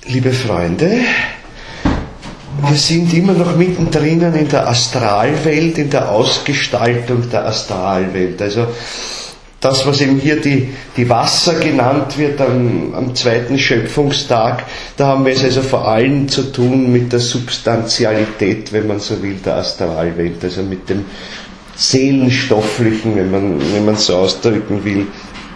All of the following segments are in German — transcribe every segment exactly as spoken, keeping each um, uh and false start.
Liebe Freunde, wir sind immer noch mittendrin in der Astralwelt, in der Ausgestaltung der Astralwelt. Also das, was eben hier die, die Wasser genannt wird am, am zweiten Schöpfungstag, da haben wir es also vor allem zu tun mit der Substantialität, wenn man so will, der Astralwelt, also mit dem Seelenstofflichen, wenn man, wenn man so ausdrücken will.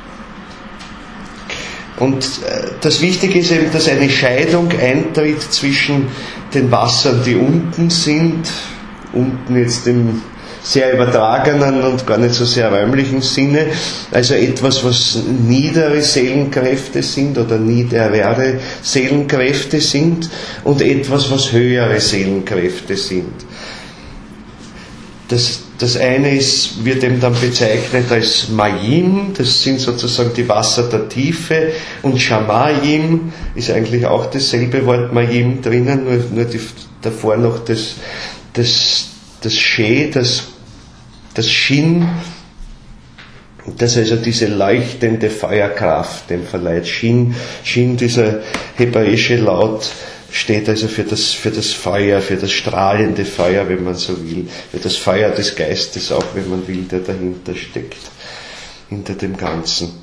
Und das Wichtige ist eben, dass eine Scheidung eintritt zwischen den Wassern, die unten sind, unten jetzt im sehr übertragenen und gar nicht so sehr räumlichen Sinne, also etwas, was niedere Seelenkräfte sind oder niedere Seelenkräfte sind, und etwas, was höhere Seelenkräfte sind. Das, das eine ist, wird eben dann bezeichnet als Mayim, das sind sozusagen die Wasser der Tiefe, und Shamayim ist eigentlich auch dasselbe Wort Mayim drinnen, nur, nur die, davor noch das, das, das She, das, das Shin, das also diese leuchtende Feuerkraft dem verleiht. Shin, Shin, dieser hebräische Laut, steht also für das, für das Feuer, für das strahlende Feuer, wenn man so will, für das Feuer des Geistes auch, wenn man will, der dahinter steckt, hinter dem Ganzen.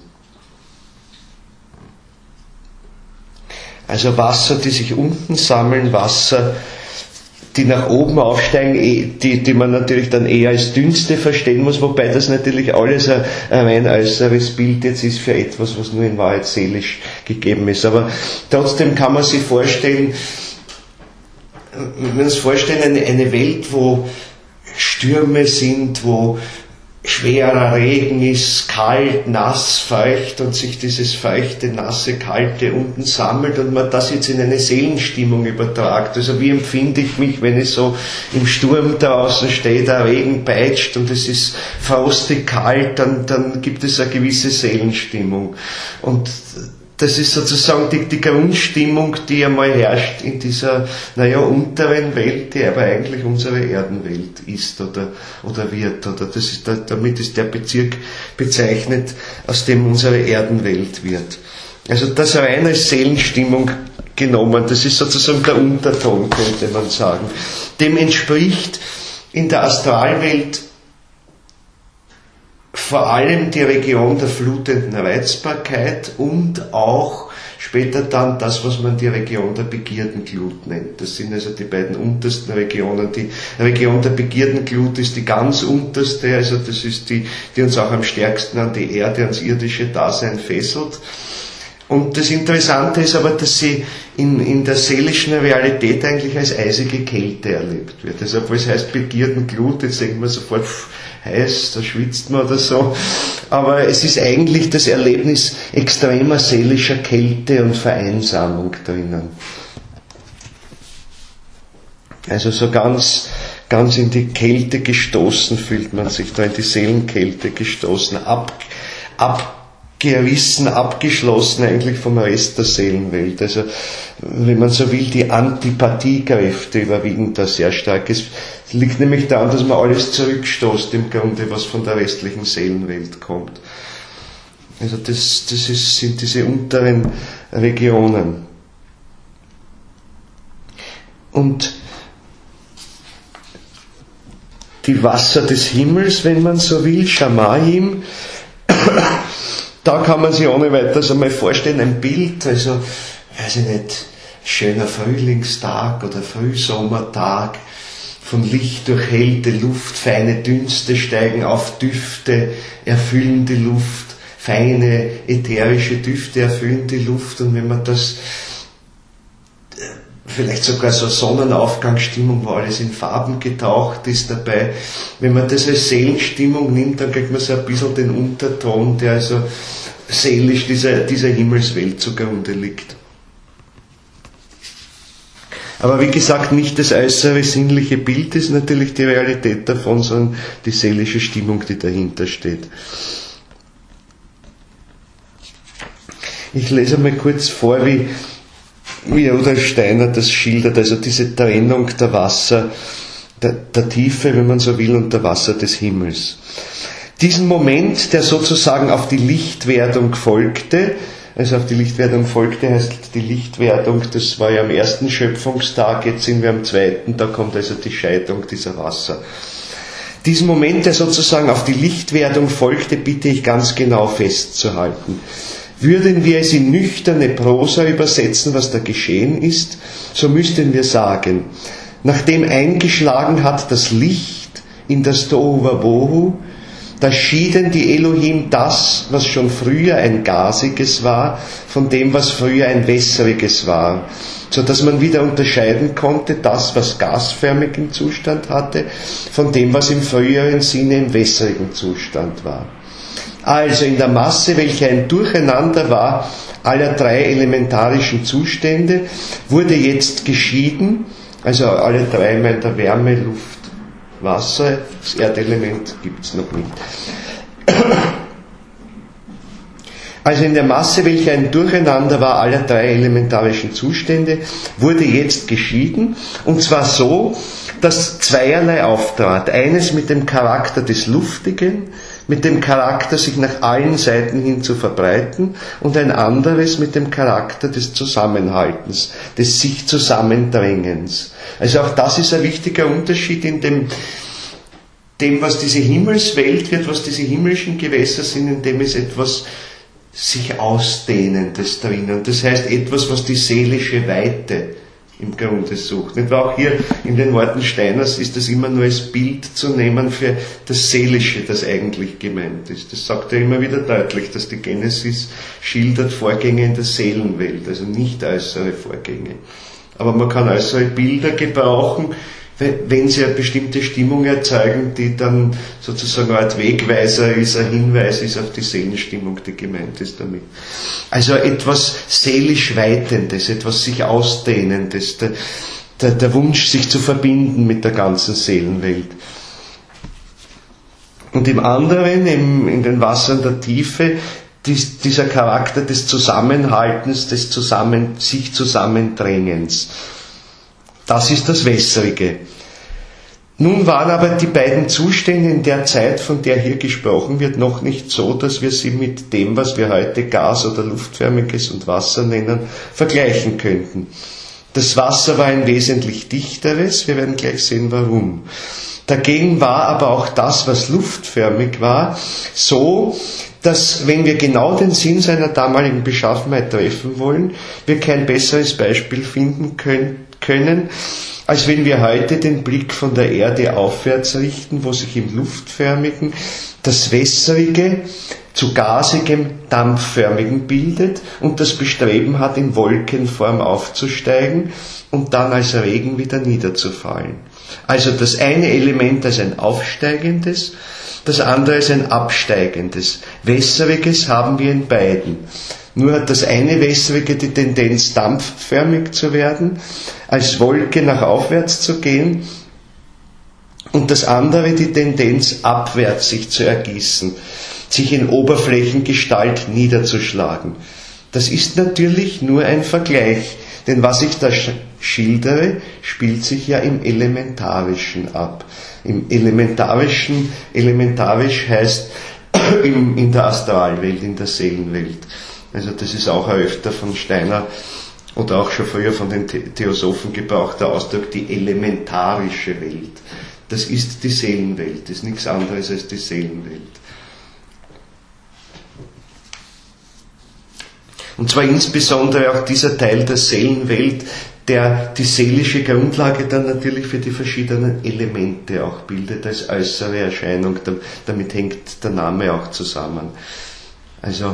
Also Wasser, die sich unten sammeln, Wasser, die nach oben aufsteigen, die, die man natürlich dann eher als Dünste verstehen muss, wobei das natürlich alles ein, ein rein äußeres Bild jetzt ist für etwas, was nur in Wahrheit seelisch gegeben ist. Aber trotzdem kann man sich vorstellen, man muss sich vorstellen, eine, eine Welt, wo Stürme sind, wo schwerer Regen ist, kalt, nass, feucht, und sich dieses feuchte, nasse, kalte unten sammelt und man das jetzt in eine Seelenstimmung übertragt. Also wie empfinde ich mich, wenn ich so im Sturm draußen stehe, der Regen peitscht und es ist frostig kalt, dann, dann gibt es eine gewisse Seelenstimmung. Und das ist sozusagen die, die Grundstimmung, die einmal herrscht in dieser, naja, unteren Welt, die aber eigentlich unsere Erdenwelt ist oder, oder wird. Oder das ist, damit ist der Bezirk bezeichnet, aus dem unsere Erdenwelt wird. Also das rein als Seelenstimmung genommen, das ist sozusagen der Unterton, könnte man sagen. Dem entspricht in der Astralwelt vor allem die Region der flutenden Reizbarkeit und auch später dann das, was man die Region der Begierdenglut nennt. Das sind also die beiden untersten Regionen. Die Region der Begierdenglut ist die ganz unterste, also das ist die, die uns auch am stärksten an die Erde, ans irdische Dasein fesselt. Und das Interessante ist aber, dass sie in, in der seelischen Realität eigentlich als eisige Kälte erlebt wird. Also obwohl es heißt Begierdenglut, jetzt denkt man sofort, pff, heiß, da schwitzt man oder so. Aber es ist eigentlich das Erlebnis extremer seelischer Kälte und Vereinsamung drinnen. Also so ganz, ganz in die Kälte gestoßen fühlt man sich da, in die Seelenkälte gestoßen, ab, abgerissen, abgeschlossen eigentlich vom Rest der Seelenwelt. Also, wenn man so will, die Antipathiekräfte überwiegen da sehr stark. Es liegt nämlich daran, dass man alles zurückstoßt im Grunde, was von der restlichen Seelenwelt kommt. Also das, das ist, sind diese unteren Regionen. Und die Wasser des Himmels, wenn man so will, Shamayim, da kann man sich ohne weiteres einmal vorstellen, ein Bild, also, weiß ich nicht, schöner Frühlingstag oder Frühsommertag, von Licht durchhellte Luft, feine Dünste steigen auf, Düfte erfüllen die Luft, feine ätherische Düfte erfüllen die Luft, und wenn man das, vielleicht sogar so Sonnenaufgangsstimmung, wo alles in Farben getaucht ist dabei, wenn man das als Seelenstimmung nimmt, dann kriegt man so ein bisschen den Unterton, der also seelisch dieser, dieser Himmelswelt zugrunde liegt. Aber wie gesagt, nicht das äußere sinnliche Bild ist natürlich die Realität davon, sondern die seelische Stimmung, die dahinter steht. Ich lese mal kurz vor, wie, wie Rudolf Steiner das schildert, also diese Trennung der Wasser, der, der Tiefe, wenn man so will, und der Wasser des Himmels. Diesen Moment, der sozusagen auf die Lichtwerdung folgte, Also auf die Lichtwerdung folgte, heißt die Lichtwerdung, das war ja am ersten Schöpfungstag, jetzt sind wir am zweiten, da kommt also die Scheidung dieser Wasser. Diesen Moment, der sozusagen auf die Lichtwerdung folgte, bitte ich ganz genau festzuhalten. Würden wir es in nüchterne Prosa übersetzen, was da geschehen ist, so müssten wir sagen, nachdem eingeschlagen hat das Licht in das Tohu Wabohu, da schieden die Elohim das, was schon früher ein Gasiges war, von dem, was früher ein Wässriges war, so dass man wieder unterscheiden konnte, das, was gasförmigen Zustand hatte, von dem, was im früheren Sinne im wässrigen Zustand war. Also in der Masse, welche ein Durcheinander war aller drei elementarischen Zustände, wurde jetzt geschieden, also alle drei meint der Wärme, Luft, Wasser, das Erdelement gibt es noch nicht. Also in der Masse, welche ein Durcheinander war aller drei elementarischen Zustände, wurde jetzt geschieden, und zwar so, dass zweierlei auftrat. Eines mit dem Charakter des Luftigen, mit dem Charakter, sich nach allen Seiten hin zu verbreiten, und ein anderes mit dem Charakter des Zusammenhaltens, des sich Zusammendrängens. Also auch das ist ein wichtiger Unterschied in dem, dem, was diese Himmelswelt wird, was diese himmlischen Gewässer sind, in dem es etwas sich Ausdehnendes drinnen. Das heißt etwas, was die seelische Weite im Grunde sucht. Nicht wahr? Auch hier in den Worten Steiners ist das immer nur als Bild zu nehmen für das Seelische, das eigentlich gemeint ist. Das sagt er immer wieder deutlich, dass die Genesis schildert Vorgänge in der Seelenwelt, also nicht äußere Vorgänge. Aber man kann äußere Bilder gebrauchen, wenn sie eine bestimmte Stimmung erzeugen, die dann sozusagen eine Art Wegweiser ist, ein Hinweis ist auf die Seelenstimmung, die gemeint ist damit. Also etwas seelisch Weitendes, etwas sich Ausdehnendes, der, der, der Wunsch, sich zu verbinden mit der ganzen Seelenwelt. Und im anderen, im, in den Wassern der Tiefe, dies, dieser Charakter des Zusammenhaltens, des Zusammen, sich Zusammendrängens. Das ist das Wässrige. Nun waren aber die beiden Zustände in der Zeit, von der hier gesprochen wird, noch nicht so, dass wir sie mit dem, was wir heute Gas- oder Luftförmiges und Wasser nennen, vergleichen könnten. Das Wasser war ein wesentlich dichteres, wir werden gleich sehen, warum. Dagegen war aber auch das, was luftförmig war, so, dass, wenn wir genau den Sinn seiner damaligen Beschaffenheit treffen wollen, wir kein besseres Beispiel finden können, können, als wenn wir heute den Blick von der Erde aufwärts richten, wo sich im Luftförmigen das Wässrige zu gasigem, dampfförmigen bildet und das Bestreben hat, in Wolkenform aufzusteigen und dann als Regen wieder niederzufallen. Also das eine Element als ein aufsteigendes, das andere als ein absteigendes. Wässriges haben wir in beiden. Nur hat das eine Wässrige die Tendenz, dampfförmig zu werden, als Wolke nach aufwärts zu gehen, und das andere die Tendenz, abwärts sich zu ergießen, sich in Oberflächengestalt niederzuschlagen. Das ist natürlich nur ein Vergleich, denn was ich da schildere, spielt sich ja im Elementarischen ab. Im Elementarischen, elementarisch heißt in, in der Astralwelt, in der Seelenwelt. Also das ist auch ein öfter von Steiner oder auch schon früher von den Theosophen gebrauchter Ausdruck, die elementarische Welt. Das ist die Seelenwelt, das ist nichts anderes als die Seelenwelt. Und zwar insbesondere auch dieser Teil der Seelenwelt, der die seelische Grundlage dann natürlich für die verschiedenen Elemente auch bildet, als äußere Erscheinung. Damit hängt der Name auch zusammen. Also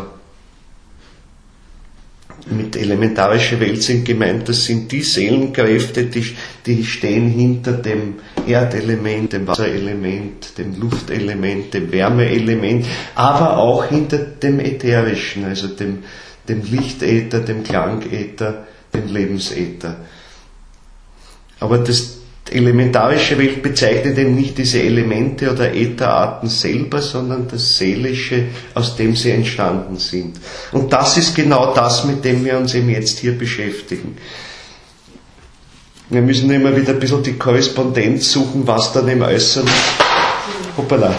mit elementarische Welt sind gemeint, das sind die Seelenkräfte, die, die stehen hinter dem Erdelement, dem Wasserelement, dem Luftelement, dem Wärmeelement, aber auch hinter dem Ätherischen, also dem, dem Lichtäther, dem Klangäther, dem Lebensäther. Aber das elementarische Welt bezeichnet eben nicht diese Elemente oder Ätherarten selber, sondern das Seelische, aus dem sie entstanden sind. Und das ist genau das, mit dem wir uns eben jetzt hier beschäftigen. Wir müssen immer wieder ein bisschen die Korrespondenz suchen, was dann im Äußeren... Hoppala.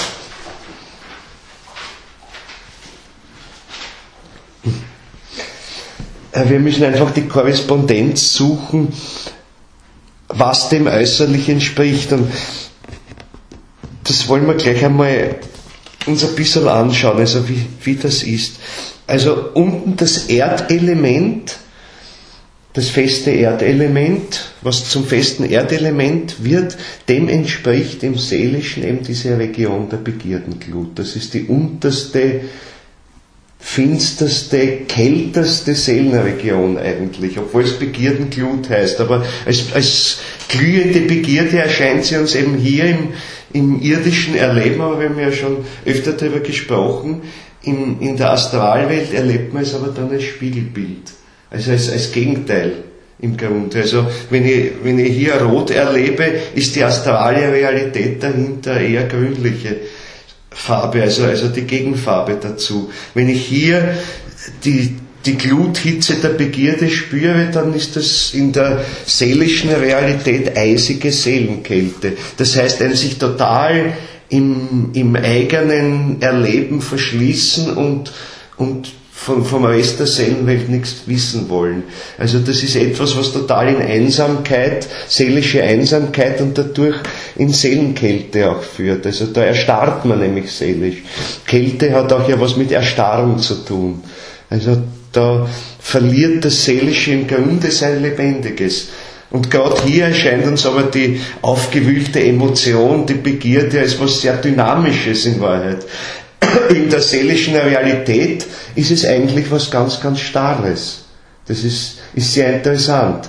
wir müssen einfach die Korrespondenz suchen, was dem äußerlich entspricht. Und das wollen wir gleich einmal uns ein bisschen anschauen, also wie, wie das ist. Also unten das Erdelement, das feste Erdelement, was zum festen Erdelement wird, dem entspricht im Seelischen eben diese Region der Begierdenglut. Das ist die unterste, finsterste, kälteste Seelenregion eigentlich, obwohl es Begierdenglut heißt. Aber als, als glühende Begierde erscheint sie uns eben hier im, im irdischen Erleben, aber wir haben ja schon öfter darüber gesprochen, in, in der Astralwelt erlebt man es aber dann als Spiegelbild. Also als, als Gegenteil im Grunde. Also wenn ich, wenn ich hier rot erlebe, ist die astrale Realität dahinter eher grünliche Farbe, also, also die Gegenfarbe dazu. Wenn ich hier die, die Gluthitze der Begierde spüre, dann ist das in der seelischen Realität eisige Seelenkälte. Das heißt, ein sich total im, im eigenen Erleben verschließen und, und Vom, vom Rest der Seelenwelt nichts wissen wollen. Also das ist etwas, was total in Einsamkeit, seelische Einsamkeit und dadurch in Seelenkälte auch führt. Also da erstarrt man nämlich seelisch. Kälte hat auch ja was mit Erstarren zu tun. Also da verliert das Seelische im Grunde sein Lebendiges. Und gerade hier erscheint uns aber die aufgewühlte Emotion, die Begierde als was sehr Dynamisches in Wahrheit. In der seelischen Realität ist es eigentlich was ganz, ganz Starres. Das ist, ist sehr interessant.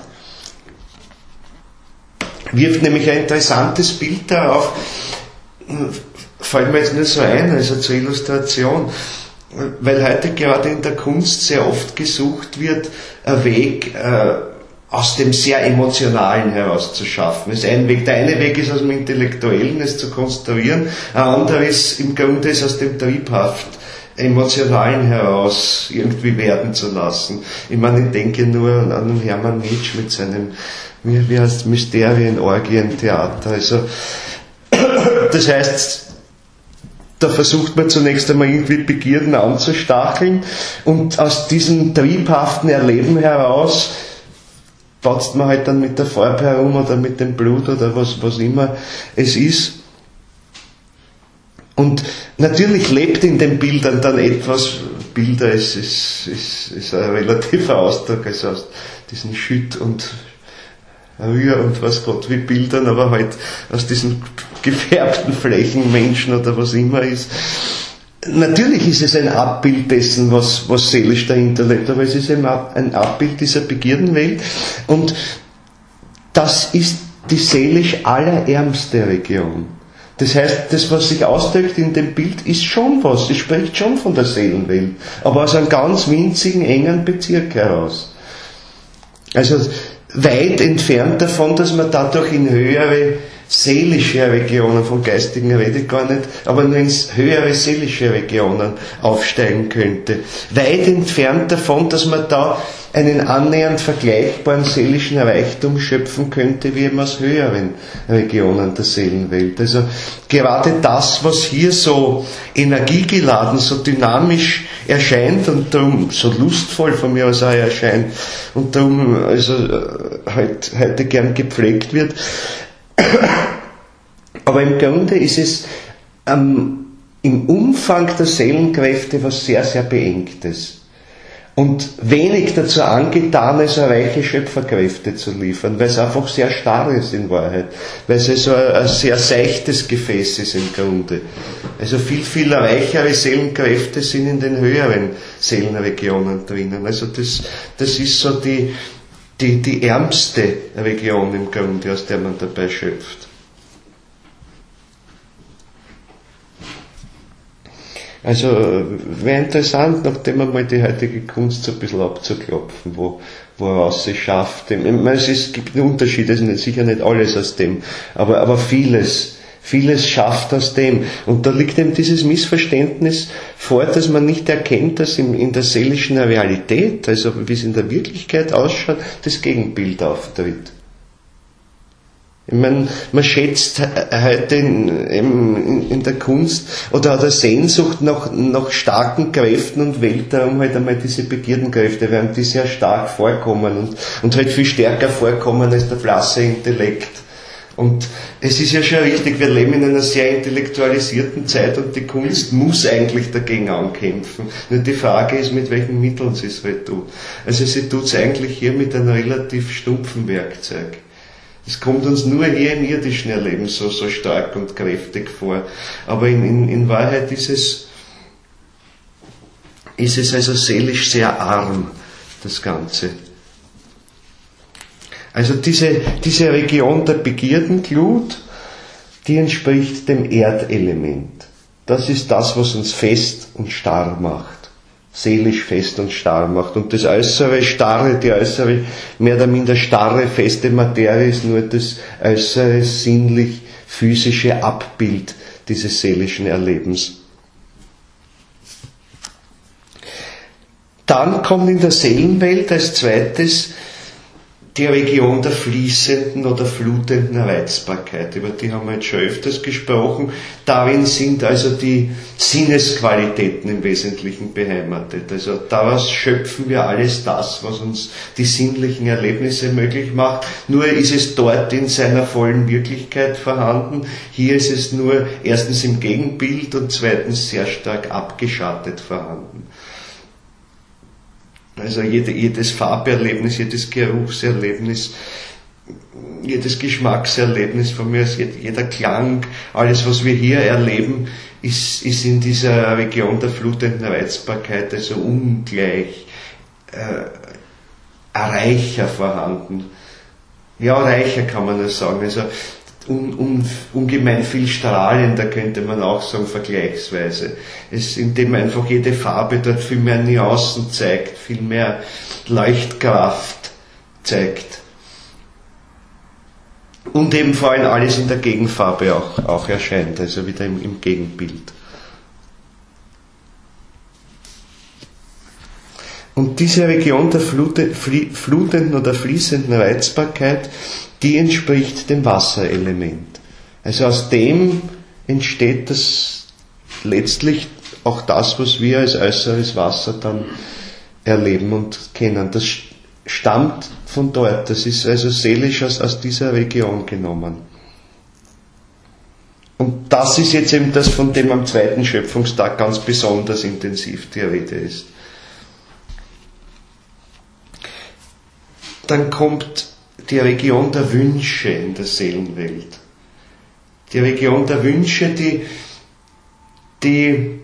Wirft nämlich ein interessantes Bild darauf, fällt mir jetzt nur so ein, also zur Illustration, weil heute gerade in der Kunst sehr oft gesucht wird, ein Weg, äh, aus dem sehr Emotionalen heraus zu schaffen. Das ist ein Weg. Der eine Weg ist aus dem Intellektuellen, es zu konstruieren, ein anderer ist im Grunde ist aus dem triebhaft Emotionalen heraus irgendwie werden zu lassen. Ich meine, ich denke nur an, an Hermann Nietzsche mit seinem, wie, wie heißt Mysterien, Orgien, Theater. Also, das heißt, da versucht man zunächst einmal irgendwie Begierden anzustacheln und aus diesem triebhaften Erleben heraus batzt man halt dann mit der Farbe herum oder mit dem Blut oder was, was immer es ist. Und natürlich lebt in den Bildern dann etwas, Bilder ist, ist, ist, ist ein relativer Ausdruck, also aus diesen Schütt und Rühr und was Gott wie Bildern, aber halt aus diesen gefärbten Flächenmenschen oder was immer ist. Natürlich ist es ein Abbild dessen, was, was seelisch dahinter lebt, aber es ist ein Abbild dieser Begierdenwelt und das ist die seelisch allerärmste Region. Das heißt, das, was sich ausdrückt in dem Bild, ist schon was, es spricht schon von der Seelenwelt, aber aus einem ganz winzigen, engen Bezirk heraus. Also weit entfernt davon, dass man dadurch in höhere seelische Regionen, von geistigen rede ich gar nicht, aber nur ins höhere seelische Regionen aufsteigen könnte. Weit entfernt davon, dass man da einen annähernd vergleichbaren seelischen Reichtum schöpfen könnte, wie eben aus höheren Regionen der Seelenwelt. Also gerade das, was hier so energiegeladen, so dynamisch erscheint und darum so lustvoll von mir aus auch erscheint und darum also halt, heute gern gepflegt wird, aber im Grunde ist es ähm, im Umfang der Seelenkräfte was sehr, sehr Beengtes und wenig dazu angetan ist, reiche Schöpferkräfte zu liefern, weil es einfach sehr starr ist in Wahrheit, weil es also ein, ein sehr seichtes Gefäß ist im Grunde. Also viel, viel reichere Seelenkräfte sind in den höheren Seelenregionen drinnen. Also das, das ist so die Die, die ärmste Region im Grunde, aus der man dabei schöpft. Also wäre interessant, nachdem man mal die heutige Kunst so ein bisschen abzuklopfen, wo, woraus sie schafft. Ich meine, es, ist, es gibt einen Unterschied, es ist sicher nicht alles aus dem, aber, aber vieles. Vieles schafft aus dem. Und da liegt eben dieses Missverständnis vor, dass man nicht erkennt, dass in, in der seelischen Realität, also wie es in der Wirklichkeit ausschaut, das Gegenbild auftritt. Ich meine, man schätzt heute in, in, in der Kunst oder hat eine Sehnsucht nach, nach starken Kräften und wählt darum halt einmal diese Begierdenkräfte, während die sehr stark vorkommen und, und halt viel stärker vorkommen als der blasse Intellekt. Und es ist ja schon richtig, wir leben in einer sehr intellektualisierten Zeit und die Kunst muss eigentlich dagegen ankämpfen. Nur die Frage ist, mit welchen Mitteln sie es halt tut. Also sie tut es eigentlich hier mit einem relativ stumpfen Werkzeug. Es kommt uns nur hier im irdischen Erleben so, so stark und kräftig vor. Aber in, in, in Wahrheit ist es, ist es also seelisch sehr arm, das Ganze. Also diese, diese Region der Begierdenglut, die entspricht dem Erdelement. Das ist das, was uns fest und starr macht. Seelisch fest und starr macht. Und das äußere Starre, die äußere, mehr oder minder starre, feste Materie ist nur das äußere, sinnlich, physische Abbild dieses seelischen Erlebens. Dann kommt in der Seelenwelt als zweites die Region der fließenden oder flutenden Reizbarkeit, über die haben wir jetzt schon öfters gesprochen. Darin sind also die Sinnesqualitäten im Wesentlichen beheimatet. Also daraus schöpfen wir alles das, was uns die sinnlichen Erlebnisse möglich macht. Nur ist es dort in seiner vollen Wirklichkeit vorhanden. Hier ist es nur erstens im Gegenbild und zweitens sehr stark abgeschattet vorhanden. Also jede, jedes Farberlebnis, jedes Geruchserlebnis, jedes Geschmackserlebnis von mir, jeder Klang, alles was wir hier erleben, ist, ist in dieser Region der flutenden Reizbarkeit also ungleich äh, reicher vorhanden. Ja, reicher kann man das sagen. Also Un, un, ungemein viel strahlender, könnte man auch sagen, vergleichsweise. Es, indem einfach jede Farbe dort viel mehr Nuancen zeigt, viel mehr Leuchtkraft zeigt. Und eben vor allem alles in der Gegenfarbe auch, auch erscheint, also wieder im, im Gegenbild. Und diese Region der Flute, flie, flutenden oder fließenden Reizbarkeit, die entspricht dem Wasserelement. Also aus dem entsteht das letztlich auch das, was wir als äußeres Wasser dann erleben und kennen. Das stammt von dort, das ist also seelisch aus, aus dieser Region genommen. Und das ist jetzt eben das, von dem am zweiten Schöpfungstag ganz besonders intensiv die Rede ist. Dann kommt die Region der Wünsche in der Seelenwelt. Die Region der Wünsche, die, die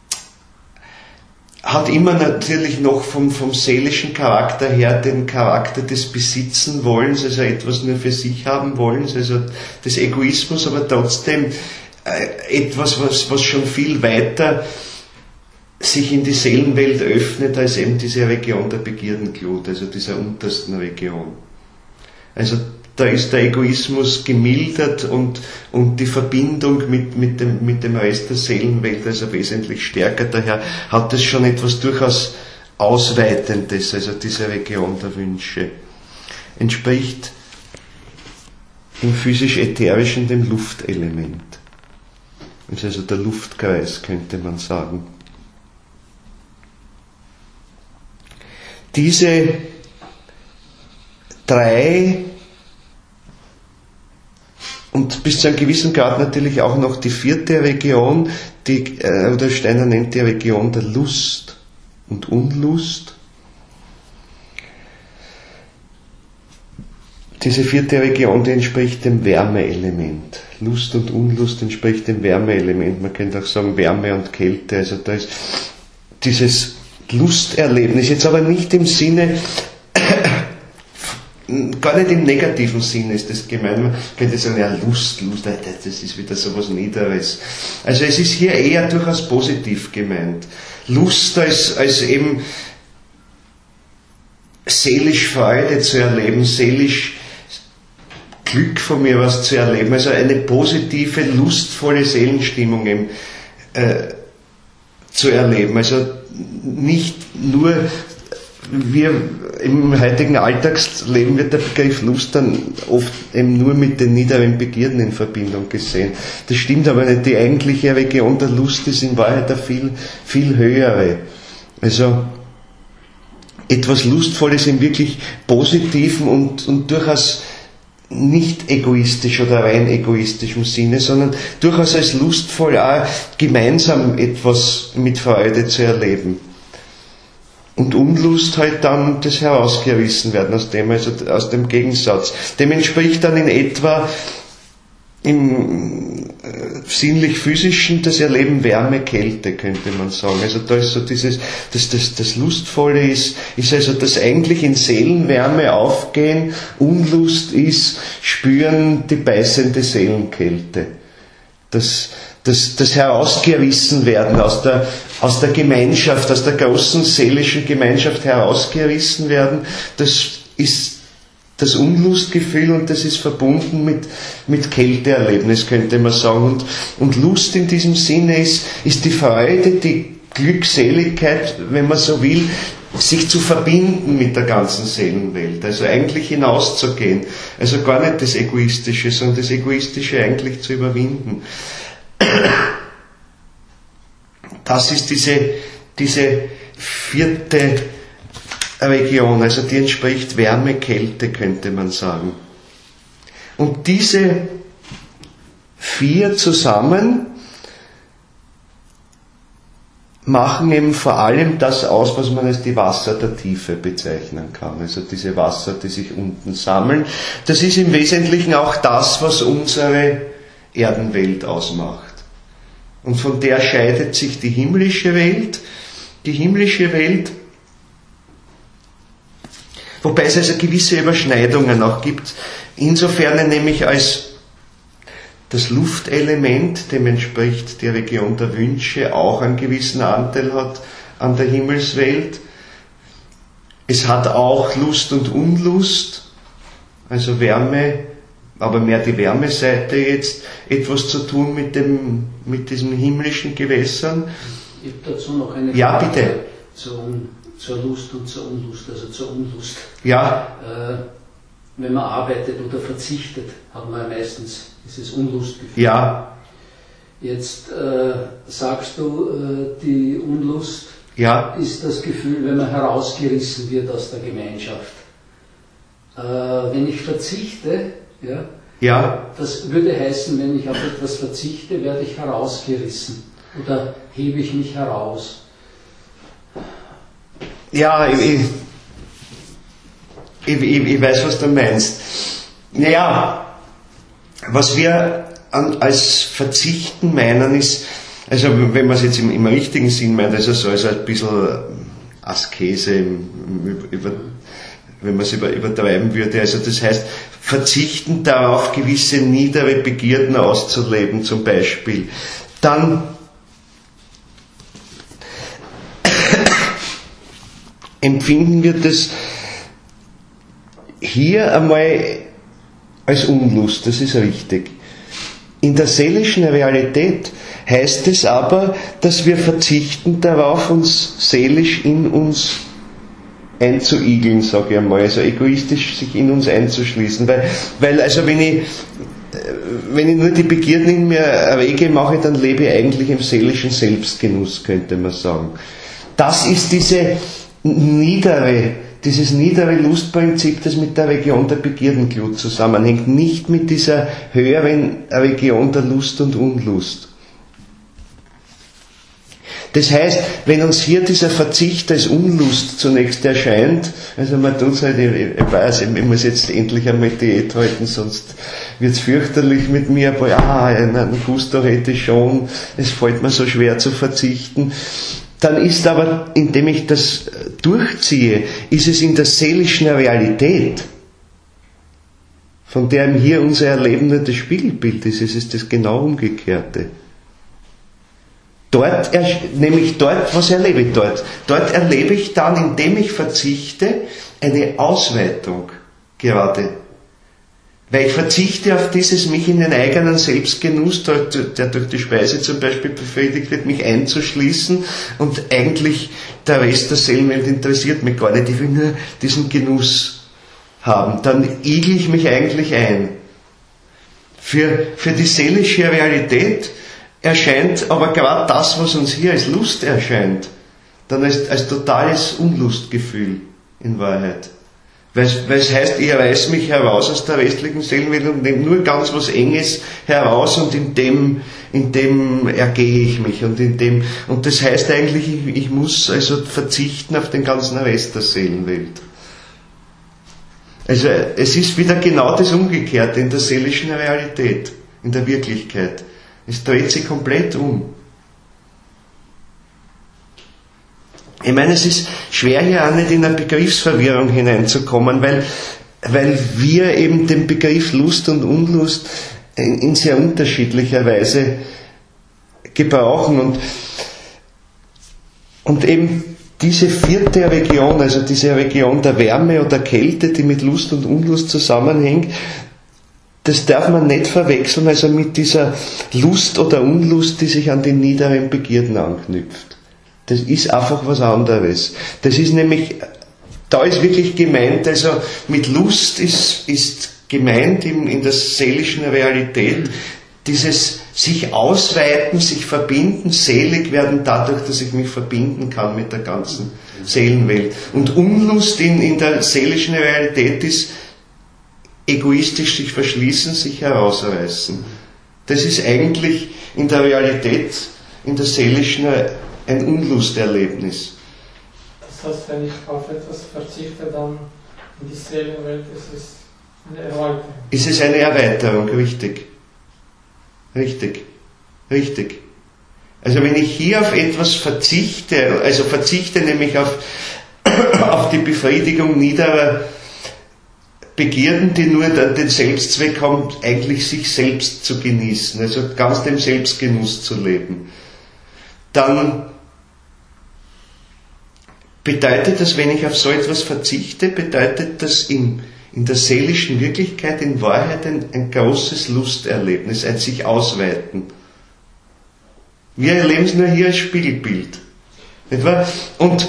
hat immer natürlich noch vom, vom seelischen Charakter her den Charakter des Besitzenwollens, also etwas nur für sich haben wollens, also des Egoismus, aber trotzdem äh, etwas, was, was schon viel weiter sich in die Seelenwelt öffnet, als eben diese Region der Begierdenglut, also dieser untersten Region. Also da ist der Egoismus gemildert und, und die Verbindung mit, mit, dem, mit dem Rest der Seelenwelt also wesentlich stärker. Daher hat es schon etwas durchaus Ausweitendes, also diese Region der Wünsche. Entspricht im physisch-ätherischen dem Luftelement. Das ist also der Luftkreis, könnte man sagen. Diese drei und bis zu einem gewissen Grad natürlich auch noch die vierte Region, die Rudolf Steiner nennt die Region der Lust und Unlust. Diese vierte Region, die entspricht dem Wärmeelement. Lust und Unlust entspricht dem Wärmeelement. Man könnte auch sagen Wärme und Kälte. Also da ist dieses Lusterlebnis, jetzt aber nicht im Sinne, gar nicht im negativen Sinne ist das gemeint. Man könnte sagen, ja, Lust, Lust, das ist wieder so was Niederes. Also es ist hier eher durchaus positiv gemeint. Lust als, als eben seelisch Freude zu erleben, seelisch Glück von mir was zu erleben, also eine positive, lustvolle Seelenstimmung eben, äh, zu erleben. Also nicht nur wir im heutigen Alltagsleben wird der Begriff Lust dann oft eben nur mit den niederen Begierden in Verbindung gesehen. Das stimmt aber nicht. Die eigentliche Region der Lust ist in Wahrheit eine viel, viel höhere. Also etwas Lustvolles im wirklich positiven und, und durchaus nicht egoistisch oder rein egoistischem Sinne, sondern durchaus als lustvoll auch gemeinsam etwas mit Freude zu erleben. Und Unlust halt dann das herausgerissen werden aus dem, also aus dem Gegensatz. Dem entspricht dann in etwa im äh, sinnlich-physischen das Erleben Wärme, Kälte, könnte man sagen. Also da ist so dieses, das, das, das Lustvolle ist, ist also das eigentlich in Seelenwärme aufgehen, Unlust ist spüren die beißende Seelenkälte. Das, das, das herausgerissen werden aus der, aus der Gemeinschaft, aus der großen seelischen Gemeinschaft herausgerissen werden, das ist das Unlustgefühl und das ist verbunden mit, mit Kälteerlebnis, könnte man sagen. Und, und Lust in diesem Sinne ist, ist die Freude, die Glückseligkeit, wenn man so will, sich zu verbinden mit der ganzen Seelenwelt, also eigentlich hinauszugehen, also gar nicht das Egoistische, sondern das Egoistische eigentlich zu überwinden. Das ist diese, diese vierte Region, also die entspricht Wärme, Kälte, könnte man sagen. Und diese vier zusammen machen eben vor allem das aus, was man als die Wasser der Tiefe bezeichnen kann. Also diese Wasser, die sich unten sammeln. Das ist im Wesentlichen auch das, was unsere Erdenwelt ausmacht. Und von der scheidet sich die himmlische Welt. Die himmlische Welt, wobei es also gewisse Überschneidungen auch gibt, insofern nämlich als das Luftelement, dem entspricht die Region der Wünsche, auch einen gewissen Anteil hat an der Himmelswelt. Es hat auch Lust und Unlust, also Wärme, aber mehr die Wärmeseite jetzt, etwas zu tun mit dem, mit diesen himmlischen Gewässern. Ich habe dazu noch eine Frage. Ja, bitte. Zur, zur Lust und zur Unlust, also zur Unlust. Ja. Äh, wenn man arbeitet oder verzichtet, hat man ja meistens dieses Unlustgefühl. Ja. Jetzt äh, sagst du, äh, die Unlust ja. ist das Gefühl, wenn man herausgerissen wird aus der Gemeinschaft. Äh, wenn ich verzichte, ja, ja, das würde heißen, wenn ich auf etwas verzichte, werde ich herausgerissen oder hebe ich mich heraus. Ja, ich, ich, ich, ich weiß, was du meinst. Naja, was wir an, als Verzichten meinen ist, also wenn man es jetzt im, im richtigen Sinn meint, also so also ein bisschen Askese, im, über, wenn man es über, übertreiben würde, also das heißt, verzichten darauf, gewisse niedere Begierden auszuleben zum Beispiel. Dann empfinden wir das hier einmal als Unlust, das ist richtig. In der seelischen Realität heißt es aber, dass wir verzichten darauf, uns seelisch in uns einzuigeln, sage ich einmal, also egoistisch sich in uns einzuschließen, weil, weil also wenn ich, wenn ich nur die Begierden in mir errege, mache, dann lebe ich eigentlich im seelischen Selbstgenuss, könnte man sagen. Das ist diese niedere, dieses niedere Lustprinzip, das mit der Region der Begierdenkult zusammenhängt, nicht mit dieser höheren Region der Lust und Unlust. Das heißt, wenn uns hier dieser Verzicht als Unlust zunächst erscheint, also man tut es halt, ich weiß, ich muss jetzt endlich einmal Diät halten, sonst wird es fürchterlich mit mir, aber ja, einen Gusto hätte ich schon, es fällt mir so schwer zu verzichten. Dann ist aber, indem ich das durchziehe, ist es in der seelischen Realität, von der hier unser Erleben nur das Spiegelbild ist, es ist das genau Umgekehrte. Dort, nämlich dort, was erlebe ich dort? Dort erlebe ich dann, indem ich verzichte, eine Ausweitung gerade. Weil ich verzichte auf dieses, mich in den eigenen Selbstgenuss, der durch die Speise zum Beispiel befriedigt wird, mich einzuschließen, und eigentlich der Rest der Seelenwelt interessiert mich gar nicht. Ich will nur diesen Genuss haben. Dann igel ich mich eigentlich ein. Für, für die seelische Realität erscheint aber gerade das, was uns hier als Lust erscheint, dann als, als totales Unlustgefühl in Wahrheit. Weil es heißt, ich reiß mich heraus aus der restlichen Seelenwelt und nehme nur ganz was Enges heraus, und in dem, in dem ergehe ich mich. Und, in dem, und das heißt eigentlich, ich, ich muss also verzichten auf den ganzen Rest der Seelenwelt. Also es ist wieder genau das Umgekehrte in der seelischen Realität, in der Wirklichkeit. Es dreht sich komplett um. Ich meine, es ist schwer, hier auch nicht in eine Begriffsverwirrung hineinzukommen, weil, weil wir eben den Begriff Lust und Unlust in, in sehr unterschiedlicher Weise gebrauchen. Und, und eben diese vierte Region, also diese Region der Wärme oder Kälte, die mit Lust und Unlust zusammenhängt, das darf man nicht verwechseln, also mit dieser Lust oder Unlust, die sich an die niederen Begierden anknüpft. Das ist einfach was anderes. Das ist nämlich, da ist wirklich gemeint, also mit Lust ist, ist gemeint in, in der seelischen Realität dieses sich ausweiten, sich verbinden, selig werden dadurch, dass ich mich verbinden kann mit der ganzen Seelenwelt. Und Unlust in, in der seelischen Realität ist egoistisch sich verschließen, sich herausreißen. Das ist eigentlich in der Realität, in der seelischen ein Unlusterlebnis. Das heißt, wenn ich auf etwas verzichte, dann in die Seelenwelt, ist es eine Erweiterung. Ist es eine Erweiterung, richtig. Richtig. Richtig. Also wenn ich hier auf etwas verzichte, also verzichte nämlich auf, auf die Befriedigung niederer Begierden, die nur den Selbstzweck haben, eigentlich sich selbst zu genießen, also ganz dem Selbstgenuss zu leben, dann bedeutet das, wenn ich auf so etwas verzichte, bedeutet das in, in der seelischen Wirklichkeit in Wahrheit ein, ein großes Lusterlebnis, ein sich ausweiten. Wir erleben es nur hier als Spiegelbild. Nicht wahr? Und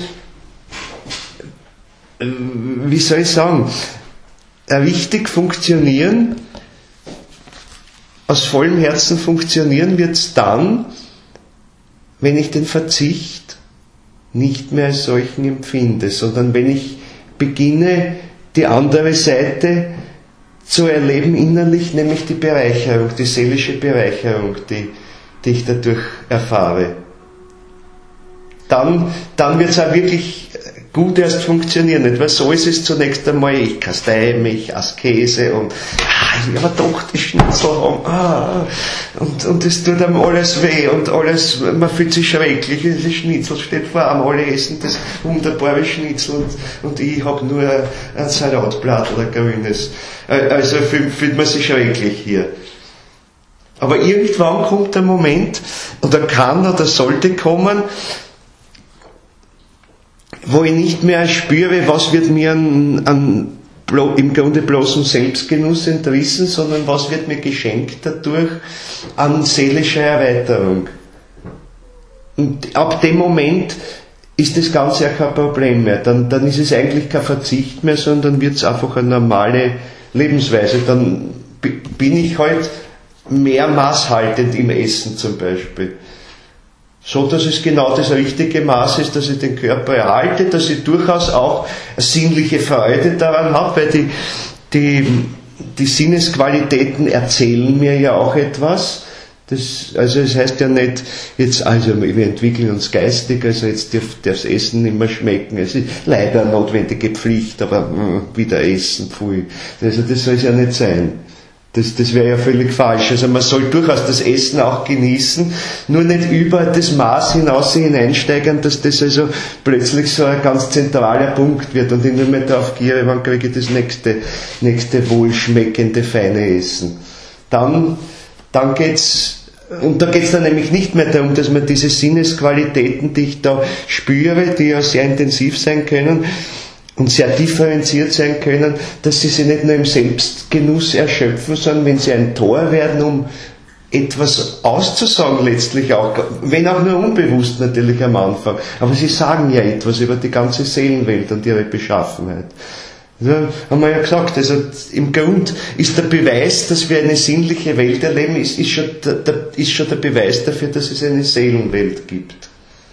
äh, wie soll ich sagen, richtig funktionieren, aus vollem Herzen funktionieren wird es dann, wenn ich den Verzicht nicht mehr als solchen empfinde, sondern wenn ich beginne, die andere Seite zu erleben innerlich, nämlich die Bereicherung, die seelische Bereicherung, die, die ich dadurch erfahre. Dann, dann wird es auch wirklich gut erst funktionieren, nicht? Weil so ist es zunächst einmal, ich kastei mich, Askese und ah, ich will aber doch die Schnitzel haben, ah, und, und es tut einem alles weh und alles, man fühlt sich schrecklich, das Schnitzel steht vor einem, alle essen das wunderbare Schnitzel und, und ich habe nur ein Salatblatt oder grünes. Also fühlt, fühlt man sich schrecklich hier. Aber irgendwann kommt der Moment, oder kann oder sollte kommen, wo ich nicht mehr spüre, was wird mir an, an im Grunde bloßem Selbstgenuss entrissen, sondern was wird mir geschenkt dadurch an seelischer Erweiterung. Und ab dem Moment ist das Ganze ja kein Problem mehr. Dann, dann ist es eigentlich kein Verzicht mehr, sondern wird es einfach eine normale Lebensweise. Dann bin ich halt mehr maßhaltend im Essen zum Beispiel. So, dass es genau das richtige Maß ist, dass ich den Körper erhalte, dass ich durchaus auch eine sinnliche Freude daran habe, weil die, die, die Sinnesqualitäten erzählen mir ja auch etwas. Das, also es heißt ja nicht, jetzt, also wir entwickeln uns geistig, also jetzt darf das Essen nicht mehr schmecken. Es ist leider eine notwendige Pflicht, aber mh, wieder essen, pfui. Also das soll es ja nicht sein. Das, das wäre ja völlig falsch. Also man soll durchaus das Essen auch genießen, nur nicht über das Maß hinaus hineinsteigern, dass das also plötzlich so ein ganz zentraler Punkt wird und ich nur mehr darauf gehe, wann kriege ich das nächste, nächste wohlschmeckende, feine Essen. Dann, dann geht's, und da geht's dann nämlich nicht mehr darum, dass man diese Sinnesqualitäten, die ich da spüre, die ja sehr intensiv sein können, und sehr differenziert sein können, dass sie sich nicht nur im Selbstgenuss erschöpfen, sondern wenn sie ein Tor werden, um etwas auszusagen letztlich auch, wenn auch nur unbewusst natürlich am Anfang, aber sie sagen ja etwas über die ganze Seelenwelt und ihre Beschaffenheit. Also, haben wir ja gesagt, also im Grund ist der Beweis, dass wir eine sinnliche Welt erleben, ist, ist, schon, der, der, ist schon der Beweis dafür, dass es eine Seelenwelt gibt.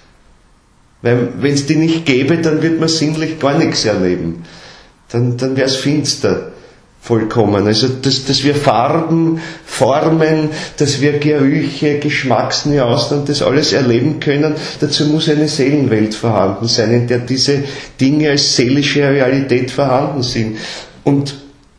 Weil wenn es die nicht gäbe, dann wird man sinnlich gar nichts erleben. Dann, dann wäre es finster. Vollkommen. Also, dass, dass wir Farben, Formen, dass wir Gerüche, Geschmacksnuancen und das alles erleben können, dazu muss eine Seelenwelt vorhanden sein, in der diese Dinge als seelische Realität vorhanden sind. Und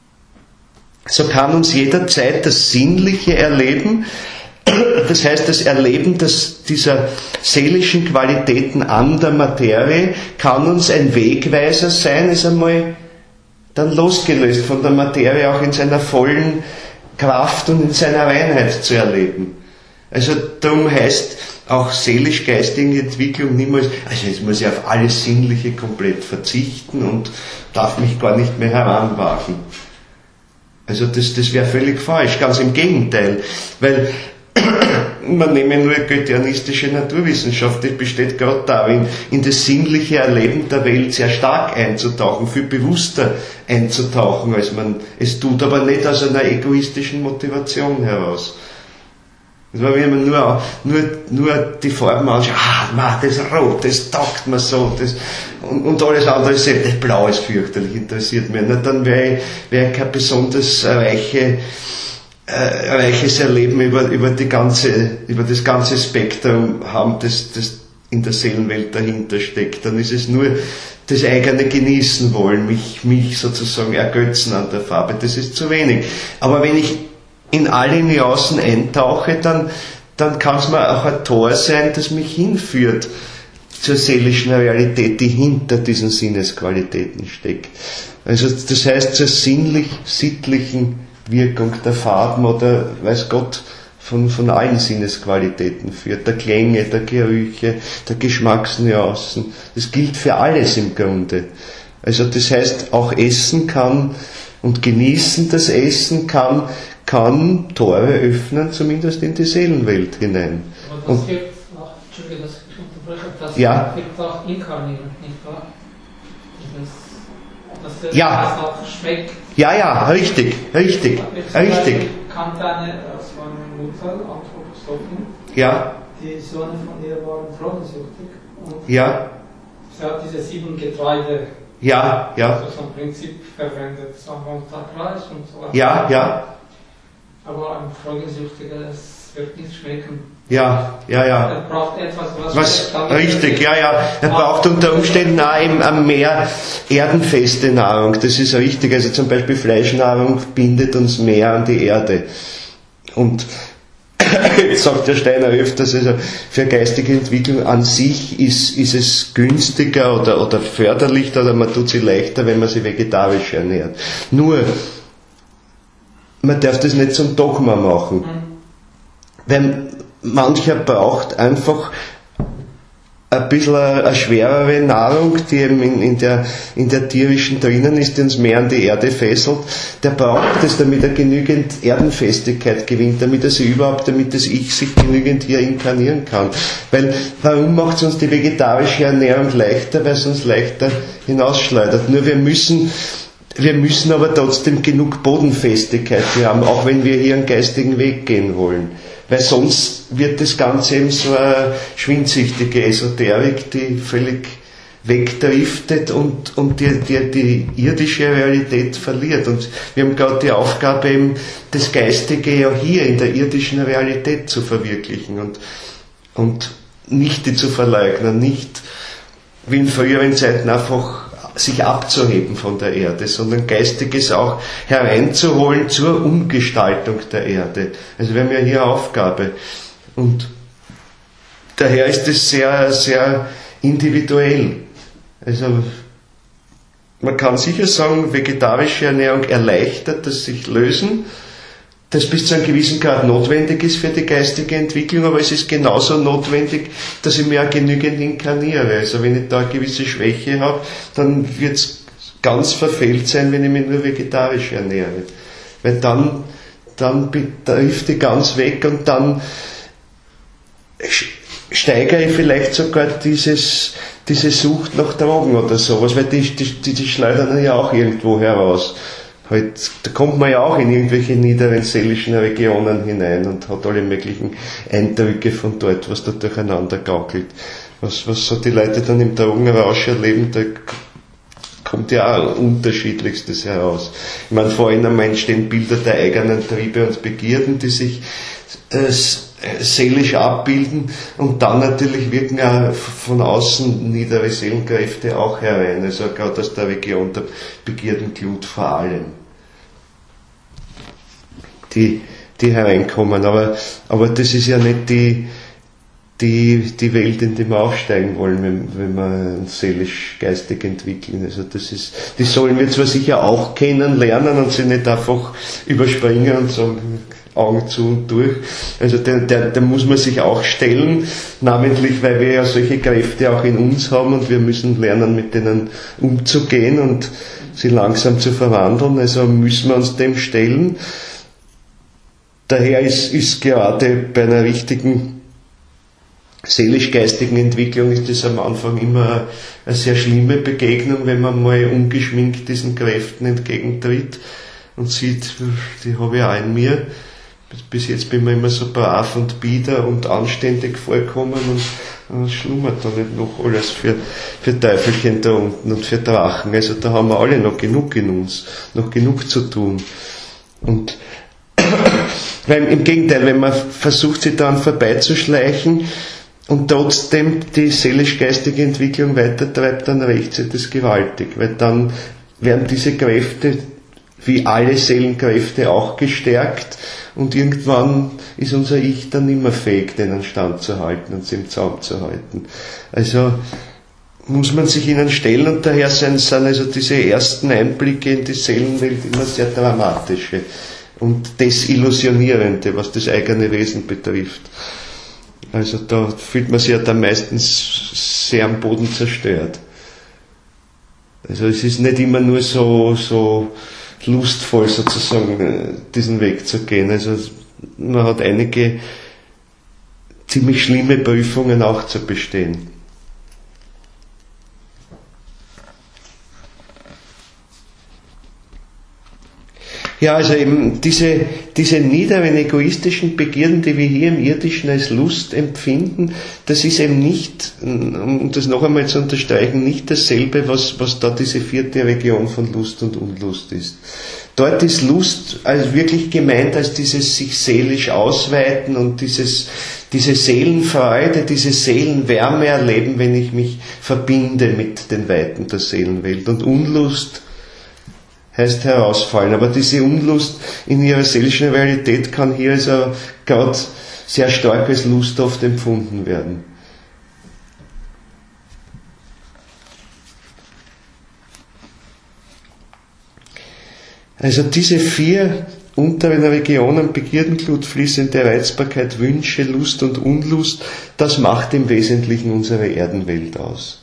so kann uns jederzeit das Sinnliche erleben, das heißt, das Erleben dass dieser seelischen Qualitäten an der Materie kann uns ein Wegweiser sein, ist einmal dann losgelöst von der Materie auch in seiner vollen Kraft und in seiner Reinheit zu erleben. Also darum heißt auch seelisch-geistige Entwicklung niemals, also jetzt muss ich auf alles Sinnliche komplett verzichten und darf mich gar nicht mehr heranwagen. Also das, das wäre völlig falsch, ganz im Gegenteil, weil man nehme nur goetheanistische Naturwissenschaft, die besteht gerade darin, in das sinnliche Erleben der Welt sehr stark einzutauchen, viel bewusster einzutauchen, als man es tut, aber nicht aus einer egoistischen Motivation heraus. Also wenn man nur, nur, nur die Farben anschaut, ah, man, das Rot, das taugt mir so, das, und, und alles andere ist, das Blau ist fürchterlich, interessiert mich nicht, dann wäre ich, wäre ich kein besonders reiche, Äh, reiches Erleben über, über, die ganze, über das ganze Spektrum haben, das, das in der Seelenwelt dahinter steckt. Dann ist es nur das eigene Genießen wollen, mich, mich sozusagen ergötzen an der Farbe. Das ist zu wenig. Aber wenn ich in alle Nuancen eintauche, dann, dann kann es mir auch ein Tor sein, das mich hinführt zur seelischen Realität, die hinter diesen Sinnesqualitäten steckt. Also das heißt zur sinnlich-sittlichen Wirkung der Farben oder, weiß Gott, von, von allen Sinnesqualitäten führt, der Klänge, der Gerüche, der Geschmacksnuancen. Das gilt für alles im Grunde. Also das heißt, auch Essen kann und Genießen das Essen kann, kann Tore öffnen, zumindest in die Seelenwelt hinein. Aber das gibt auch, Entschuldigung, dass ich unterbreche, das ja. gibt auch Inkarnieren, nicht wahr? Das, dass der ja. das auch schmeckt. Ja, ja, richtig, richtig, richtig. Ich kannte eine aus meiner Mutter, Anthroposophin. Ja. Die Söhne von ihr waren frauensüchtig. Und ja. Sie hat diese sieben Getreide. Ja, ja. Also so ein Prinzip verwendet, Reis und so weiter. Ja, ja. Aber ein Frauensüchtiger, das wird nicht schmecken. Ja, ja, ja. Er braucht etwas, was... was richtig, ja, ja. Er braucht unter Umständen auch im, am Meer erdenfeste Nahrung. Das ist richtig. Also zum Beispiel Fleischnahrung bindet uns mehr an die Erde. Und jetzt sagt der Steiner öfters, also für geistige Entwicklung an sich ist, ist es günstiger oder, oder förderlich, oder man tut sie leichter, wenn man sie vegetarisch ernährt. Nur, man darf das nicht zum Dogma machen. Mhm. Weil mancher braucht einfach ein bisschen eine schwerere Nahrung, die eben in, in, der, in der tierischen drinnen ist, die uns mehr an die Erde fesselt. Der braucht es, damit er genügend Erdenfestigkeit gewinnt, damit er sie überhaupt, damit das Ich sich genügend hier inkarnieren kann. Weil, warum macht es uns die vegetarische Ernährung leichter? Weil es uns leichter hinausschleudert. Nur wir müssen Wir müssen aber trotzdem genug Bodenfestigkeit haben, auch wenn wir hier einen geistigen Weg gehen wollen. Weil sonst wird das Ganze eben so eine schwindsüchtige Esoterik, die völlig wegdriftet und, und die, die, die irdische Realität verliert. Und wir haben gerade die Aufgabe, eben das Geistige ja hier in der irdischen Realität zu verwirklichen und, und nicht die zu verleugnen, nicht wie in früheren Zeiten einfach sich abzuheben von der Erde, sondern Geistiges auch hereinzuholen zur Umgestaltung der Erde. Also wir haben ja hier Aufgabe. Und daher ist es sehr, sehr individuell. Also man kann sicher sagen, vegetarische Ernährung erleichtert das sich Lösen, das bis zu einem gewissen Grad notwendig ist für die geistige Entwicklung, aber es ist genauso notwendig, dass ich mir auch genügend inkarniere. Also wenn ich da eine gewisse Schwäche habe, dann wird es ganz verfehlt sein, wenn ich mich nur vegetarisch ernähre. Weil dann, dann betrifft ich ganz weg und dann steigere ich vielleicht sogar dieses, diese Sucht nach Drogen oder sowas, weil die, die, die schleudern ja auch irgendwo heraus. Halt, da kommt man ja auch in irgendwelche niederen seelischen Regionen hinein und hat alle möglichen Eindrücke von dort, was da durcheinander gaukelt. Was, was so die Leute dann im Drogenrausch erleben, da kommt ja auch Unterschiedlichstes heraus. Ich meine, vor einem entstehen Bilder der eigenen Triebe und Begierden, die sich äh, seelisch abbilden, und dann natürlich wirken auch von außen niedere Seelenkräfte auch herein, also gerade aus der Region der Begierden-Glut vor allem, die, die hereinkommen. Aber, aber das ist ja nicht die, die, die Welt, in die wir aufsteigen wollen, wenn, wenn wir uns seelisch-geistig entwickeln. Also das ist, die sollen wir zwar sicher auch kennenlernen und sie nicht einfach überspringen und sagen, Augen zu und durch. Also der, der, der muss man sich auch stellen, namentlich weil wir ja solche Kräfte auch in uns haben und wir müssen lernen, mit denen umzugehen und sie langsam zu verwandeln. Also müssen wir uns dem stellen. Daher ist, ist gerade bei einer richtigen seelisch-geistigen Entwicklung ist das am Anfang immer eine sehr schlimme Begegnung, wenn man mal ungeschminkt diesen Kräften entgegentritt und sieht, die habe ich auch in mir. Bis jetzt bin ich mir immer so brav und bieder und anständig vorgekommen und es schlummert da nicht noch alles für, für Teufelchen da unten und für Drachen. Also da haben wir alle noch genug in uns, noch genug zu tun. Und weil im Gegenteil, wenn man versucht, sich daran vorbeizuschleichen und trotzdem die seelisch-geistige Entwicklung weitertreibt, dann rächt sich das gewaltig, weil dann werden diese Kräfte wie alle Seelenkräfte auch gestärkt und irgendwann ist unser Ich dann nicht mehr fähig, denen Stand zu halten und sie im Zaum zu halten. Also muss man sich ihnen stellen und daher sind, sind also diese ersten Einblicke in die Seelenwelt immer sehr dramatische und desillusionierende, was das eigene Wesen betrifft. Also da fühlt man sich ja dann meistens sehr am Boden zerstört. Also es ist nicht immer nur so, so lustvoll sozusagen diesen Weg zu gehen. Also man hat einige ziemlich schlimme Prüfungen auch zu bestehen. Ja, also eben diese, diese niederen egoistischen Begierden, die wir hier im Irdischen als Lust empfinden, das ist eben nicht, um das noch einmal zu unterstreichen, nicht dasselbe, was, was da diese vierte Region von Lust und Unlust ist. Dort ist Lust also wirklich gemeint als dieses sich seelisch ausweiten und dieses, diese Seelenfreude, diese Seelenwärme erleben, wenn ich mich verbinde mit den Weiten der Seelenwelt. Und Unlust heißt herausfallen. Aber diese Unlust in ihrer seelischen Realität kann hier also gerade sehr stark als Lust oft empfunden werden. Also diese vier unteren Regionen, Begierdenglut, fließende Reizbarkeit, Wünsche, Lust und Unlust, das macht im Wesentlichen unsere Erdenwelt aus.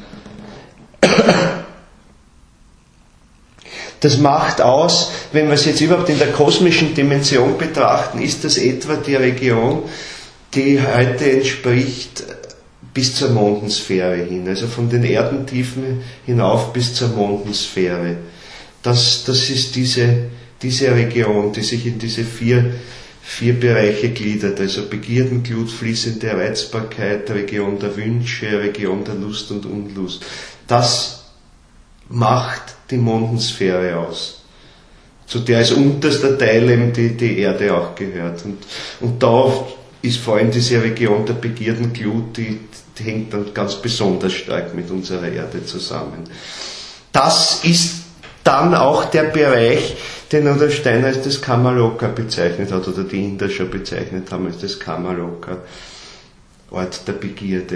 Das macht aus, wenn wir es jetzt überhaupt in der kosmischen Dimension betrachten, ist das etwa die Region, die heute entspricht bis zur Mondensphäre hin, also von den Erdentiefen hinauf bis zur Mondensphäre. Das, das ist diese, diese Region, die sich in diese vier, vier Bereiche gliedert, also Begierdenglut, fließende Reizbarkeit, Region der Wünsche, Region der Lust und Unlust. Das macht die Mondensphäre aus, zu der als unterster Teil eben die, die Erde auch gehört. Und, und da ist vor allem diese Region der Begierdenglut, die, die hängt dann ganz besonders stark mit unserer Erde zusammen. Das ist dann auch der Bereich, den der Steiner als das Kamaloka bezeichnet hat, oder die Inder schon bezeichnet haben als das Kamaloka, Ort der Begierde.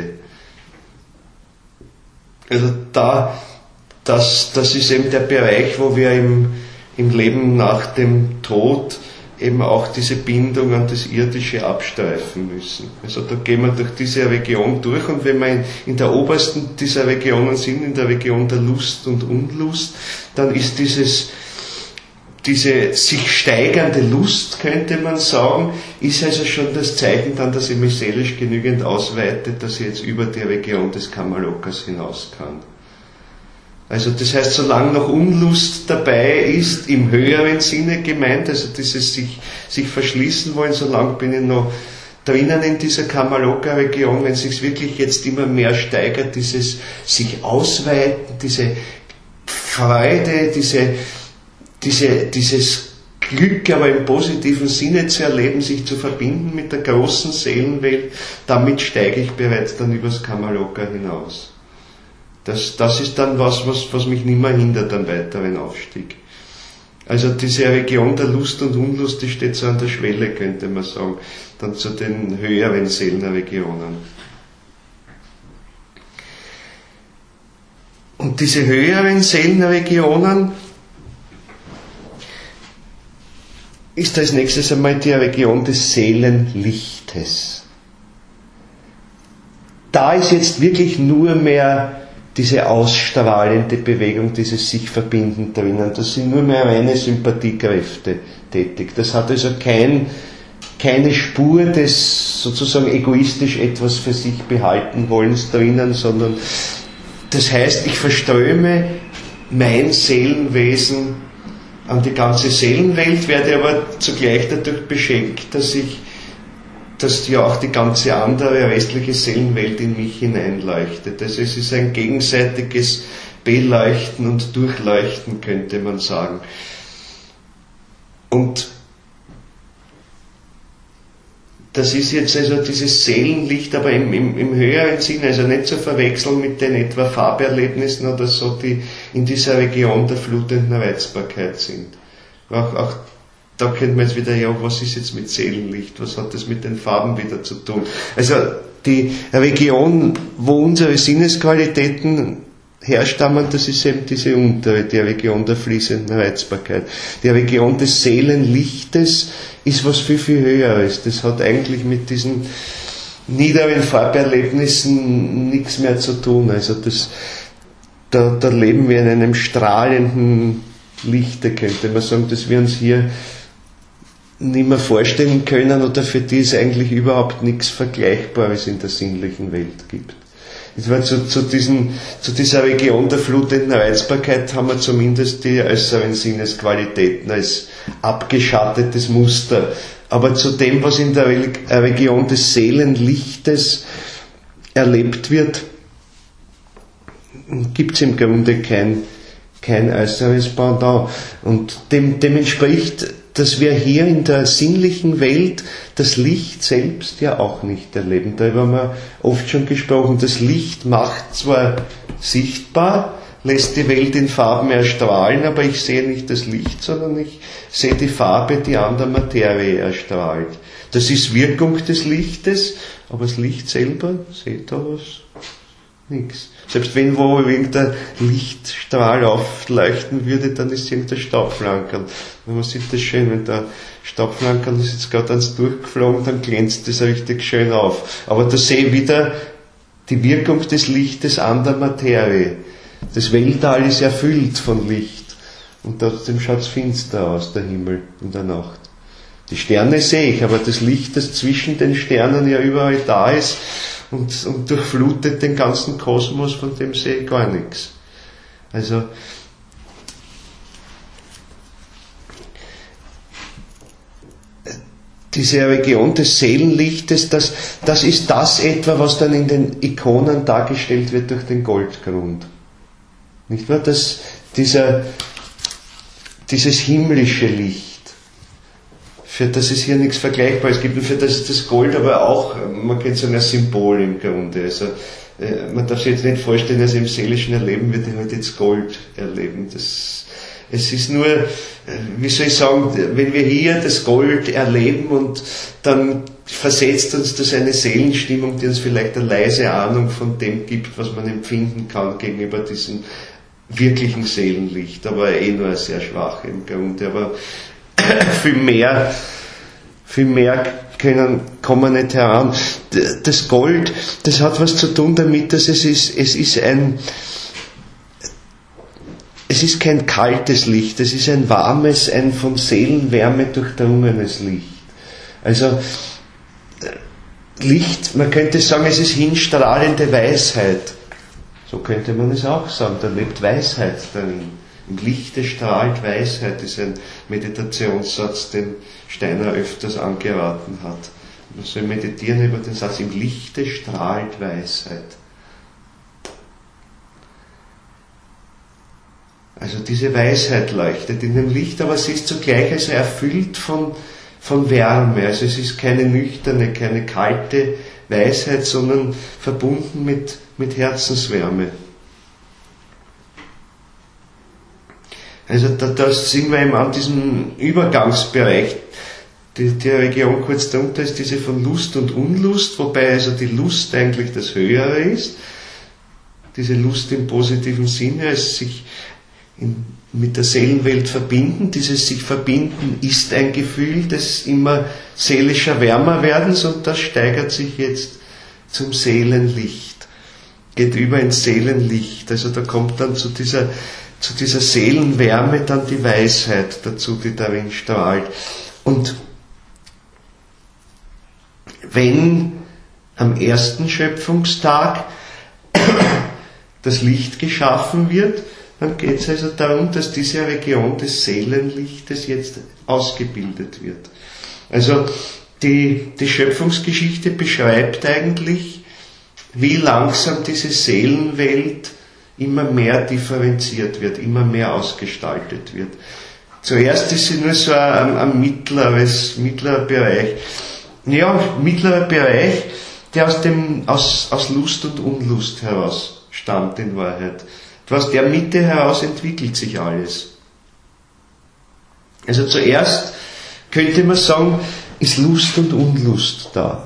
Also da, das, das ist eben der Bereich, wo wir im, im Leben nach dem Tod eben auch diese Bindung an das Irdische abstreifen müssen. Also da gehen wir durch diese Region durch, und wenn wir in, in der obersten dieser Regionen sind, in der Region der Lust und Unlust, dann ist dieses, diese sich steigernde Lust, könnte man sagen, ist also schon das Zeichen dann, dass ich mich seelisch genügend ausweite, dass ich jetzt über die Region des Kamalokas hinaus kann. Also das heißt, solange noch Unlust dabei ist, im höheren Sinne gemeint, also dieses sich, sich verschließen wollen, solange bin ich noch drinnen in dieser Kamaloka-Region. Wenn es sich wirklich jetzt immer mehr steigert, dieses sich ausweiten, diese Freude, diese, diese, dieses Glück, aber im positiven Sinne zu erleben, sich zu verbinden mit der großen Seelenwelt, damit steige ich bereits dann übers Kamaloka hinaus. Das, das ist dann was, was, was mich nicht mehr hindert am weiteren Aufstieg. Also diese Region der Lust und Unlust, die steht so an der Schwelle, könnte man sagen, dann zu den höheren Seelenregionen. Und diese höheren Seelenregionen ist als nächstes einmal die Region des Seelenlichtes. Da ist jetzt wirklich nur mehr diese ausstrahlende Bewegung, dieses sich verbinden drinnen. Das sind nur mehr reine Sympathiekräfte tätig. Das hat also kein, keine Spur des sozusagen egoistisch etwas für sich behalten wollens drinnen, sondern das heißt, ich verströme mein Seelenwesen an die ganze Seelenwelt, werde aber zugleich dadurch beschenkt, dass ich dass ja auch die ganze andere restliche Seelenwelt in mich hineinleuchtet. Also es ist ein gegenseitiges Beleuchten und Durchleuchten, könnte man sagen. Und das ist jetzt also dieses Seelenlicht, aber im, im, im höheren Sinn, also nicht zu verwechseln mit den etwa Farberlebnissen oder so, die in dieser Region der flutenden Reizbarkeit sind. Auch, auch da könnte man jetzt wieder, ja, was ist jetzt mit Seelenlicht? Was hat das mit den Farben wieder zu tun? Also die Region, wo unsere Sinnesqualitäten herstammen, das ist eben diese untere, die Region der fließenden Reizbarkeit. Die Region des Seelenlichtes ist was viel, viel Höheres. Das hat eigentlich mit diesen niederen Farberlebnissen nichts mehr zu tun. Also das, da, da leben wir in einem strahlenden Lichte, könnte man sagen, dass wir uns hier nicht mehr vorstellen können oder für die es eigentlich überhaupt nichts Vergleichbares in der sinnlichen Welt gibt. Das war zu, zu, diesen, zu dieser Region der flutenden Reizbarkeit haben wir zumindest die äußeren Sinnesqualitäten als abgeschattetes Muster. Aber zu dem, was in der Region des Seelenlichtes erlebt wird, gibt es im Grunde kein, kein äußeres Pendant. Und dem, dem entspricht, dass wir hier in der sinnlichen Welt das Licht selbst ja auch nicht erleben. Darüber haben wir oft schon gesprochen. Das Licht macht zwar sichtbar, lässt die Welt in Farben erstrahlen, aber ich sehe nicht das Licht, sondern ich sehe die Farbe, die an der Materie erstrahlt. Das ist Wirkung des Lichtes, aber das Licht selber, seht ihr was? Nichts. Selbst wenn wo irgendein Lichtstrahl aufleuchten würde, dann ist es irgendein Staubflankerl. Man sieht das schön, wenn der Staubflankerl ist jetzt gerade ans durchgeflogen, dann glänzt das richtig schön auf. Aber da sehe ich wieder die Wirkung des Lichtes an der Materie. Das Weltall ist erfüllt von Licht. Und trotzdem schaut es finster aus, der Himmel in der Nacht. Die Sterne sehe ich, aber das Licht, das zwischen den Sternen ja überall da ist, Und, und durchflutet den ganzen Kosmos, von dem sehe ich gar nichts. Also, diese Region des Seelenlichtes, das, das ist das etwa, was dann in den Ikonen dargestellt wird durch den Goldgrund. Nicht wahr? Das, dieser, dieses himmlische Licht. Für das es hier nichts Vergleichbares gibt und für das ist das Gold aber auch, man könnte sagen, ein Symbol im Grunde. Also äh, man darf sich jetzt nicht vorstellen, dass im seelischen Erleben wird halt jetzt Gold erleben. Das, es ist nur, äh, wie soll ich sagen, wenn wir hier das Gold erleben und dann versetzt uns das eine Seelenstimmung, die uns vielleicht eine leise Ahnung von dem gibt, was man empfinden kann gegenüber diesem wirklichen Seelenlicht, aber eh nur sehr schwach im Grunde. Aber viel mehr, viel mehr können, kommen nicht heran. Das Gold, das hat was zu tun damit, dass es ist, es ist ein, es ist kein kaltes Licht, es ist ein warmes, ein von Seelenwärme durchdrungenes Licht. Also, Licht, man könnte sagen, es ist hinstrahlende Weisheit. So könnte man es auch sagen, da lebt Weisheit darin. Im Lichte strahlt Weisheit, ist ein Meditationssatz, den Steiner öfters angeraten hat. Man soll meditieren über den Satz, im Lichte strahlt Weisheit. Also diese Weisheit leuchtet in dem Licht, aber sie ist zugleich also erfüllt von, von Wärme. Also es ist keine nüchterne, keine kalte Weisheit, sondern verbunden mit, mit Herzenswärme. Also da, da sind wir eben an diesem Übergangsbereich. Die, die Region kurz darunter ist diese von Lust und Unlust, wobei also die Lust eigentlich das Höhere ist. Diese Lust im positiven Sinne, es sich in, mit der Seelenwelt verbinden. Dieses sich verbinden ist ein Gefühl des immer seelischer wärmer werdens und das steigert sich jetzt zum Seelenlicht. Geht über ins Seelenlicht. Also da kommt dann zu dieser zu dieser Seelenwärme dann die Weisheit dazu, die darin strahlt. Und wenn am ersten Schöpfungstag das Licht geschaffen wird, dann geht es also darum, dass diese Region des Seelenlichtes jetzt ausgebildet wird. Also die, die Schöpfungsgeschichte beschreibt eigentlich, wie langsam diese Seelenwelt immer mehr differenziert wird, immer mehr ausgestaltet wird. Zuerst ist sie nur so ein, ein mittleres, mittlerer Bereich. Ja, mittlerer Bereich, der aus dem, aus, aus Lust und Unlust heraus stammt in Wahrheit. Aus der Mitte heraus entwickelt sich alles. Also zuerst könnte man sagen, ist Lust und Unlust da.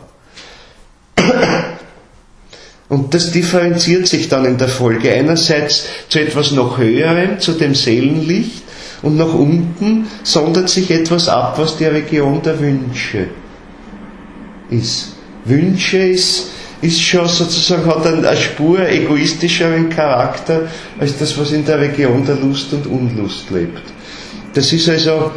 Und das differenziert sich dann in der Folge. Einerseits zu etwas noch Höherem, zu dem Seelenlicht, und nach unten sondert sich etwas ab, was die Region der Wünsche ist. Wünsche ist, ist schon sozusagen, hat eine Spur egoistischeren Charakter als das, was in der Region der Lust und Unlust lebt. Das ist also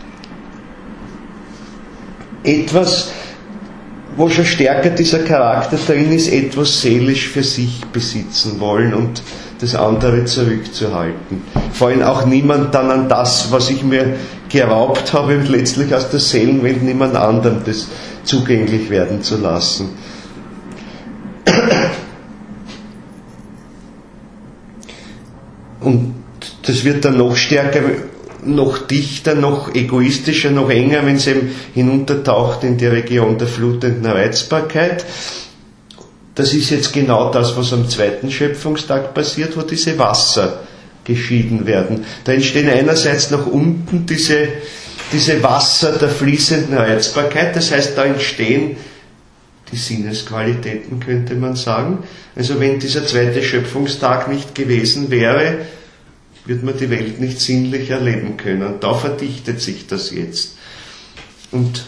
etwas, wo schon stärker dieser Charakter drin ist, etwas seelisch für sich besitzen wollen und das andere zurückzuhalten. Vor allem auch niemand dann an das, was ich mir geraubt habe, letztlich aus der Seelenwelt niemand anderem das zugänglich werden zu lassen. Und das wird dann noch stärker, noch dichter, noch egoistischer, noch enger, wenn es eben hinuntertaucht in die Region der flutenden Reizbarkeit. Das ist jetzt genau das, was am zweiten Schöpfungstag passiert, wo diese Wasser geschieden werden. Da entstehen einerseits nach unten diese, diese Wasser der fließenden Reizbarkeit, das heißt, da entstehen die Sinnesqualitäten, könnte man sagen. Also wenn dieser zweite Schöpfungstag nicht gewesen wäre, wird man die Welt nicht sinnlich erleben können. Da verdichtet sich das jetzt. Und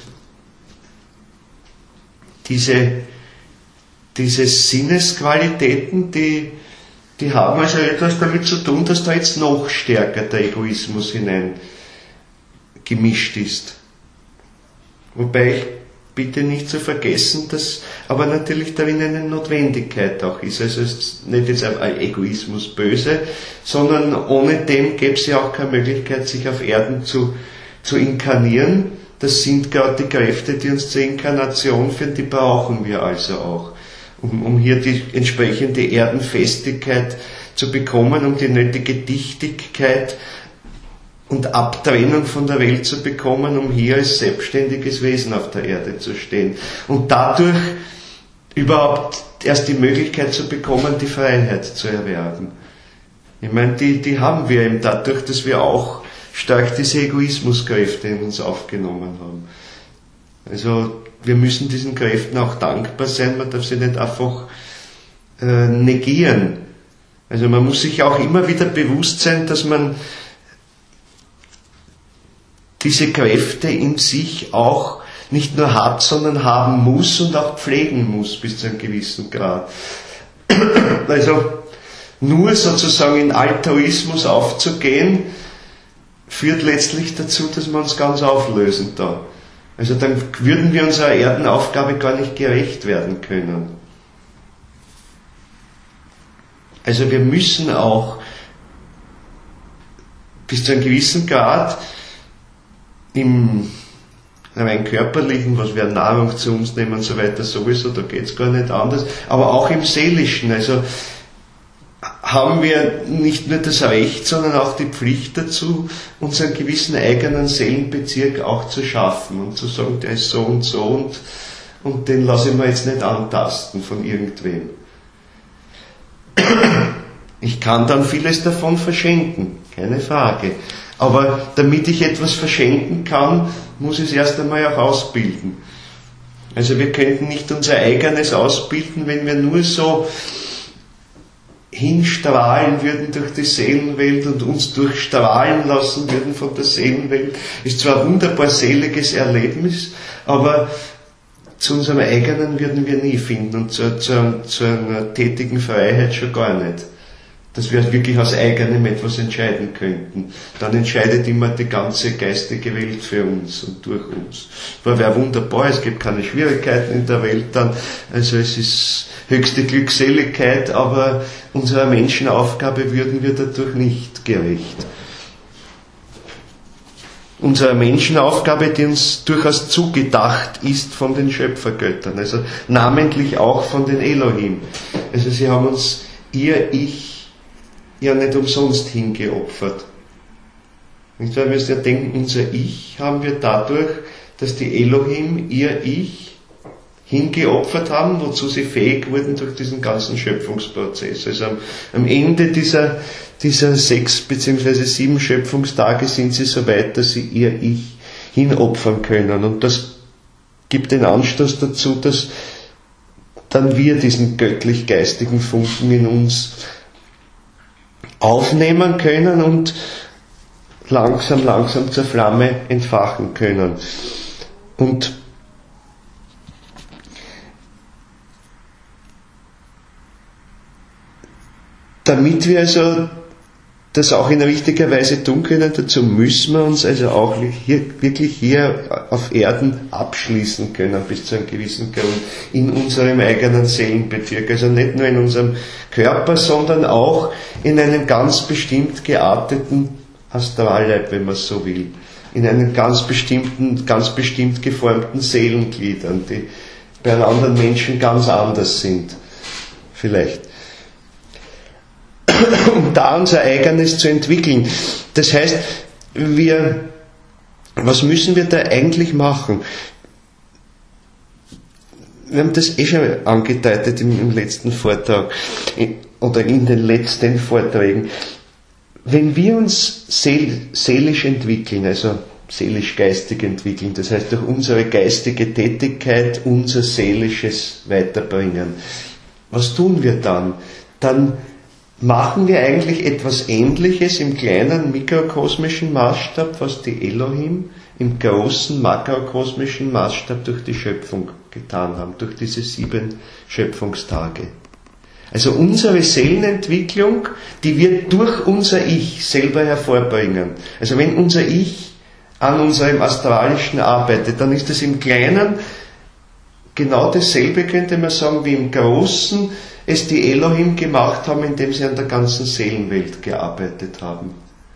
diese, diese Sinnesqualitäten, die, die haben also etwas damit zu tun, dass da jetzt noch stärker der Egoismus hinein gemischt ist. Wobei ich bitte nicht zu vergessen, dass aber natürlich darin eine Notwendigkeit auch ist. Also es ist nicht jetzt ein Egoismus böse, sondern ohne dem gäbe es ja auch keine Möglichkeit, sich auf Erden zu, zu inkarnieren. Das sind gerade die Kräfte, die uns zur Inkarnation führen, die brauchen wir also auch, um, um hier die entsprechende Erdenfestigkeit zu bekommen, um die nötige Dichtigkeit und Abtrennung von der Welt zu bekommen, um hier als selbstständiges Wesen auf der Erde zu stehen. Und dadurch überhaupt erst die Möglichkeit zu bekommen, die Freiheit zu erwerben. Ich meine, die, die haben wir eben dadurch, dass wir auch stark diese Egoismuskräfte in uns aufgenommen haben. Also wir müssen diesen Kräften auch dankbar sein, man darf sie nicht einfach äh, negieren. Also man muss sich auch immer wieder bewusst sein, dass man diese Kräfte in sich auch nicht nur hat, sondern haben muss und auch pflegen muss bis zu einem gewissen Grad. Also nur sozusagen in Altruismus aufzugehen, führt letztlich dazu, dass wir uns ganz auflösen da. Also dann würden wir unserer Erdenaufgabe gar nicht gerecht werden können. Also wir müssen auch bis zu einem gewissen Grad im rein körperlichen, was wir Nahrung zu uns nehmen und so weiter, sowieso, da geht es gar nicht anders, aber auch im seelischen, also haben wir nicht nur das Recht, sondern auch die Pflicht dazu, unseren gewissen eigenen Seelenbezirk auch zu schaffen und zu sagen, der ist so und so und, und den lasse ich mir jetzt nicht antasten von irgendwem. Ich kann dann vieles davon verschenken, keine Frage. Aber damit ich etwas verschenken kann, muss ich es erst einmal auch ausbilden. Also wir könnten nicht unser eigenes ausbilden, wenn wir nur so hinstrahlen würden durch die Seelenwelt und uns durchstrahlen lassen würden von der Seelenwelt. Ist zwar ein wunderbar seliges Erlebnis, aber zu unserem eigenen würden wir nie finden und zu, zu, zu einer tätigen Freiheit schon gar nicht. Dass wir wirklich aus eigenem etwas entscheiden könnten. Dann entscheidet immer die ganze geistige Welt für uns und durch uns. Das wäre wunderbar, es gibt keine Schwierigkeiten in der Welt dann, also es ist höchste Glückseligkeit, aber unserer Menschenaufgabe würden wir dadurch nicht gerecht. Unsere Menschenaufgabe, die uns durchaus zugedacht ist von den Schöpfergöttern, also namentlich auch von den Elohim. Also sie haben uns ihr Ich ja nicht umsonst hingeopfert. Und wir müssen ja denken, unser Ich haben wir dadurch, dass die Elohim ihr Ich hingeopfert haben, wozu sie fähig wurden durch diesen ganzen Schöpfungsprozess. Also am, am Ende dieser, dieser sechs bzw. sieben Schöpfungstage sind sie so weit, dass sie ihr Ich hinopfern können. Und das gibt den Anstoß dazu, dass dann wir diesen göttlich-geistigen Funken in uns aufnehmen können und langsam, langsam zur Flamme entfachen können. Und damit wir also das auch in richtiger Weise tun können, dazu müssen wir uns also auch hier, wirklich hier auf Erden abschließen können, bis zu einem gewissen Grund, in unserem eigenen Seelenbezirk. Also nicht nur in unserem Körper, sondern auch in einem ganz bestimmt gearteten Astralleib, wenn man es so will. In einem ganz bestimmten, ganz bestimmt geformten Seelengliedern, die bei einem anderen Menschen ganz anders sind. Vielleicht. Um da unser eigenes zu entwickeln. Das heißt, wir, was müssen wir da eigentlich machen? Wir haben das eh schon angedeutet im, im letzten Vortrag oder in den letzten Vorträgen. Wenn wir uns seel, seelisch entwickeln, also seelisch-geistig entwickeln, das heißt durch unsere geistige Tätigkeit unser Seelisches weiterbringen, was tun wir dann? Dann machen wir eigentlich etwas Ähnliches im kleinen mikrokosmischen Maßstab, was die Elohim im großen makrokosmischen Maßstab durch die Schöpfung getan haben, durch diese sieben Schöpfungstage. Also unsere Seelenentwicklung, die wir durch unser Ich selber hervorbringen. Also wenn unser Ich an unserem Astralischen arbeitet, dann ist es im Kleinen genau dasselbe, könnte man sagen, wie im Großen es die Elohim gemacht haben, indem sie an der ganzen Seelenwelt gearbeitet haben.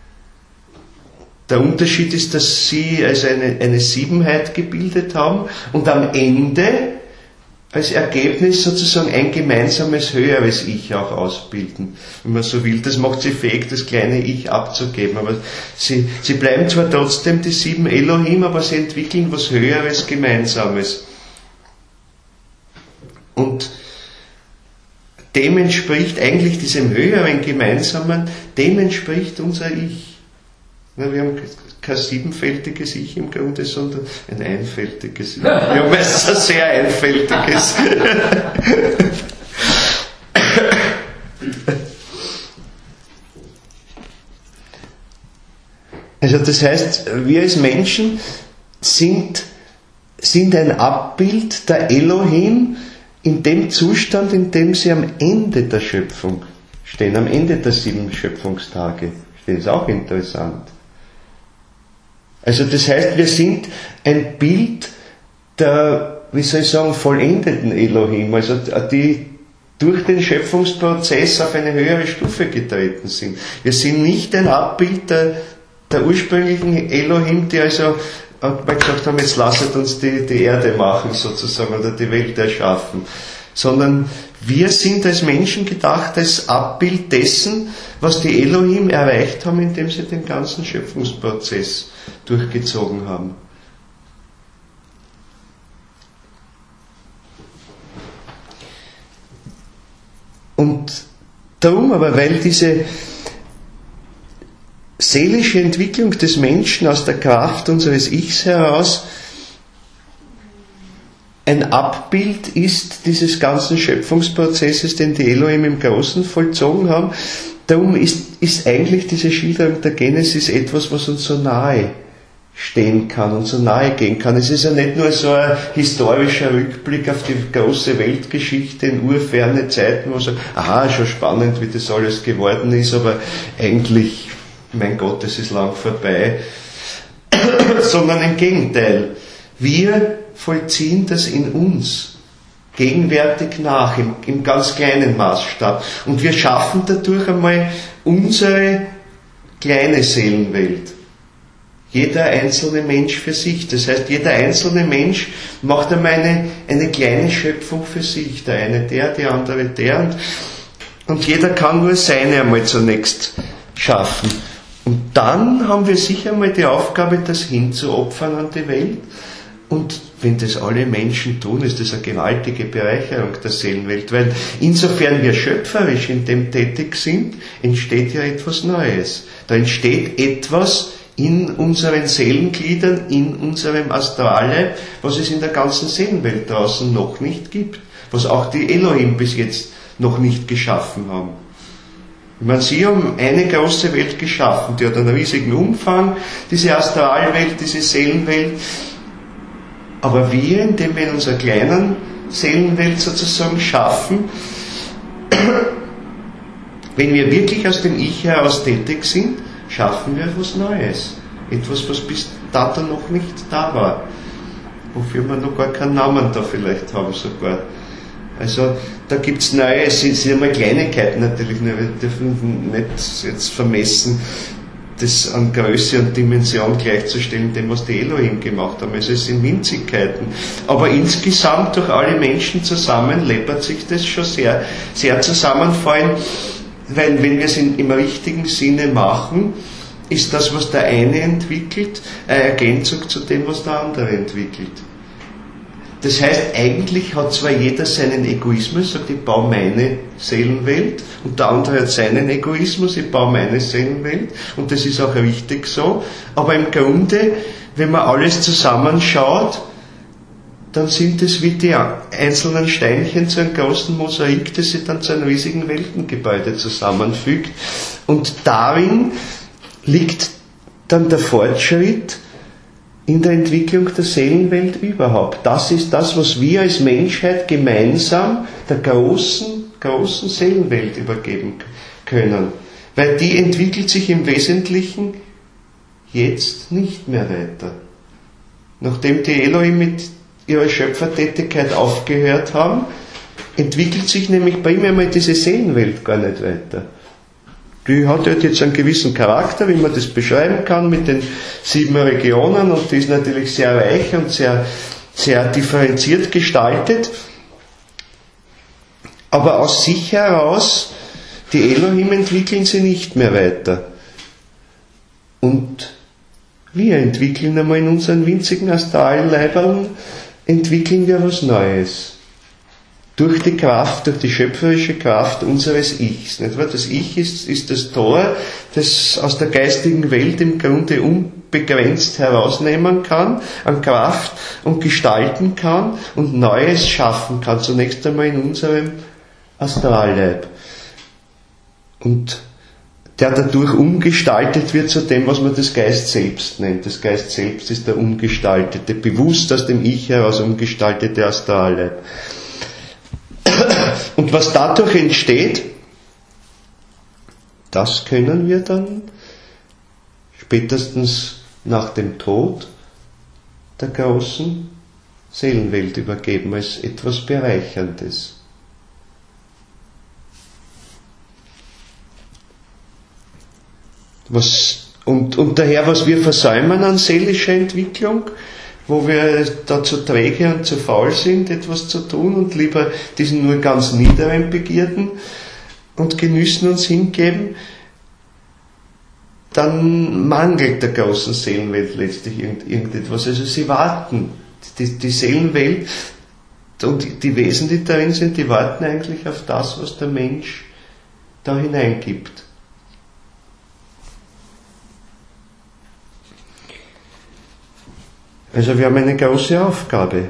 Der Unterschied ist, dass sie also eine, eine Siebenheit gebildet haben und am Ende als Ergebnis sozusagen ein gemeinsames höheres Ich auch ausbilden, wenn man so will. Das macht sie fähig, das kleine Ich abzugeben. Aber sie, sie bleiben zwar trotzdem die sieben Elohim, aber sie entwickeln was Höheres, Gemeinsames. Und dem entspricht eigentlich diesem höheren Gemeinsamen, dem entspricht unser Ich. Wir haben kein siebenfältiges Ich im Grunde, sondern ein einfältiges Ich. Wir haben meistens ein sehr einfältiges. Also das heißt, wir als Menschen sind, sind ein Abbild der Elohim in dem Zustand, in dem sie am Ende der Schöpfung stehen, am Ende der sieben Schöpfungstage stehen. Das ist auch interessant. Also das heißt, wir sind ein Bild der, wie soll ich sagen, vollendeten Elohim, also die durch den Schöpfungsprozess auf eine höhere Stufe getreten sind. Wir sind nicht ein Abbild der, der ursprünglichen Elohim, die also mal gesagt haben, jetzt lasset uns die, die Erde machen sozusagen oder die Welt erschaffen, sondern wir sind als Menschen gedacht als Abbild dessen, was die Elohim erreicht haben, indem sie den ganzen Schöpfungsprozess durchgezogen haben. Und darum aber, weil diese seelische Entwicklung des Menschen aus der Kraft unseres Ichs heraus ein Abbild ist dieses ganzen Schöpfungsprozesses, den die Elohim im Großen vollzogen haben, darum ist, ist eigentlich diese Schilderung der Genesis etwas, was uns so nahe stehen kann und so nahe gehen kann. Es ist ja nicht nur so ein historischer Rückblick auf die große Weltgeschichte in urferne Zeiten, wo man sagt, aha, schon spannend, wie das alles geworden ist, aber eigentlich, mein Gott, es ist lang vorbei. Sondern im Gegenteil. Wir vollziehen das in uns gegenwärtig nach, im, im ganz kleinen Maßstab. Und wir schaffen dadurch einmal unsere kleine Seelenwelt. Jeder einzelne Mensch für sich. Das heißt, jeder einzelne Mensch macht einmal eine, eine kleine Schöpfung für sich. Der eine der, der andere der. Und, und jeder kann nur seine einmal zunächst schaffen. Und dann haben wir sicher einmal die Aufgabe, das hinzuopfern an die Welt. Und wenn das alle Menschen tun, ist das eine gewaltige Bereicherung der Seelenwelt. Weil insofern wir schöpferisch in dem tätig sind, entsteht ja etwas Neues. Da entsteht etwas in unseren Seelengliedern, in unserem Astralleib, was es in der ganzen Seelenwelt draußen noch nicht gibt. Was auch die Elohim bis jetzt noch nicht geschaffen haben. Ich meine, sie haben eine große Welt geschaffen, die hat einen riesigen Umfang, diese Astralwelt, diese Seelenwelt. Aber wir, indem wir in unserer kleinen Seelenwelt sozusagen schaffen, wenn wir wirklich aus dem Ich heraus tätig sind, schaffen wir etwas Neues. Etwas, was bis dato noch nicht da war. Wofür wir noch gar keinen Namen da vielleicht haben sogar. Also da gibt es neue, es sind, sind einmal Kleinigkeiten natürlich, wir dürfen nicht jetzt vermessen, das an Größe und Dimension gleichzustellen, dem was die Elohim gemacht haben. Also es sind Winzigkeiten. Aber insgesamt durch alle Menschen zusammen läppert sich das schon sehr, sehr zusammenfallen, weil wenn wir es in, im richtigen Sinne machen, ist das, was der eine entwickelt, eine Ergänzung zu dem, was der andere entwickelt. Das heißt, eigentlich hat zwar jeder seinen Egoismus, sagt, ich baue meine Seelenwelt, und der andere hat seinen Egoismus, ich baue meine Seelenwelt, und das ist auch richtig so, aber im Grunde, wenn man alles zusammenschaut, dann sind es wie die einzelnen Steinchen zu einem großen Mosaik, das sich dann zu einem riesigen Weltengebäude zusammenfügt. Und darin liegt dann der Fortschritt in der Entwicklung der Seelenwelt überhaupt. Das ist das, was wir als Menschheit gemeinsam der großen, großen Seelenwelt übergeben können. Weil die entwickelt sich im Wesentlichen jetzt nicht mehr weiter. Nachdem die Elohim mit ihrer Schöpfertätigkeit aufgehört haben, entwickelt sich nämlich bei ihm einmal diese Seelenwelt gar nicht weiter. Die hat halt jetzt einen gewissen Charakter, wie man das beschreiben kann, mit den sieben Regionen, und die ist natürlich sehr reich und sehr, sehr differenziert gestaltet. Aber aus sich heraus, die Elohim entwickeln sie nicht mehr weiter. Und wir entwickeln einmal in unseren winzigen Astralleibern, entwickeln wir was Neues. Durch die Kraft, durch die schöpferische Kraft unseres Ichs. Nicht wahr? Das Ich ist, ist das Tor, das aus der geistigen Welt im Grunde unbegrenzt herausnehmen kann, an Kraft und gestalten kann und Neues schaffen kann. Zunächst einmal in unserem Astralleib. Und der dadurch umgestaltet wird zu dem, was man das Geist selbst nennt. Das Geist selbst ist der umgestaltete, bewusst aus dem Ich heraus umgestaltete Astralleib. Und was dadurch entsteht, das können wir dann spätestens nach dem Tod der großen Seelenwelt übergeben als etwas Bereicherndes. Was, und, und daher, was wir versäumen an seelischer Entwicklung, wo wir da zu träge und zu faul sind, etwas zu tun und lieber diesen nur ganz niederen Begierden und Genüssen uns hingeben, dann mangelt der großen Seelenwelt letztlich irgend, irgendetwas. Also sie warten. Die, die Seelenwelt und die Wesen, die darin sind, die warten eigentlich auf das, was der Mensch da hineingibt. Also wir haben eine große Aufgabe.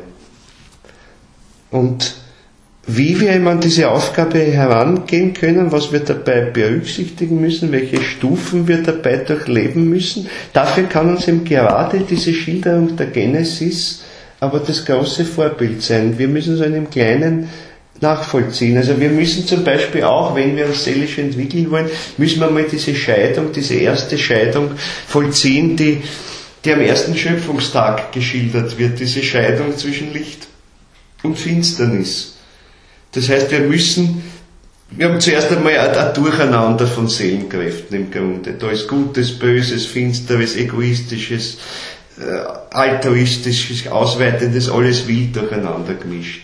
Und wie wir eben an diese Aufgabe herangehen können, was wir dabei berücksichtigen müssen, welche Stufen wir dabei durchleben müssen, dafür kann uns eben gerade diese Schilderung der Genesis aber das große Vorbild sein. Wir müssen so einem Kleinen nachvollziehen. Also wir müssen zum Beispiel auch, wenn wir uns seelisch entwickeln wollen, müssen wir mal diese Scheidung, diese erste Scheidung vollziehen, die, die am ersten Schöpfungstag geschildert wird, diese Scheidung zwischen Licht und Finsternis. Das heißt, wir müssen, wir haben zuerst einmal ein, ein Durcheinander von Seelenkräften im Grunde. Da ist Gutes, Böses, Finsteres, Egoistisches, äh, Altruistisches, Ausweitendes, alles wild durcheinander gemischt.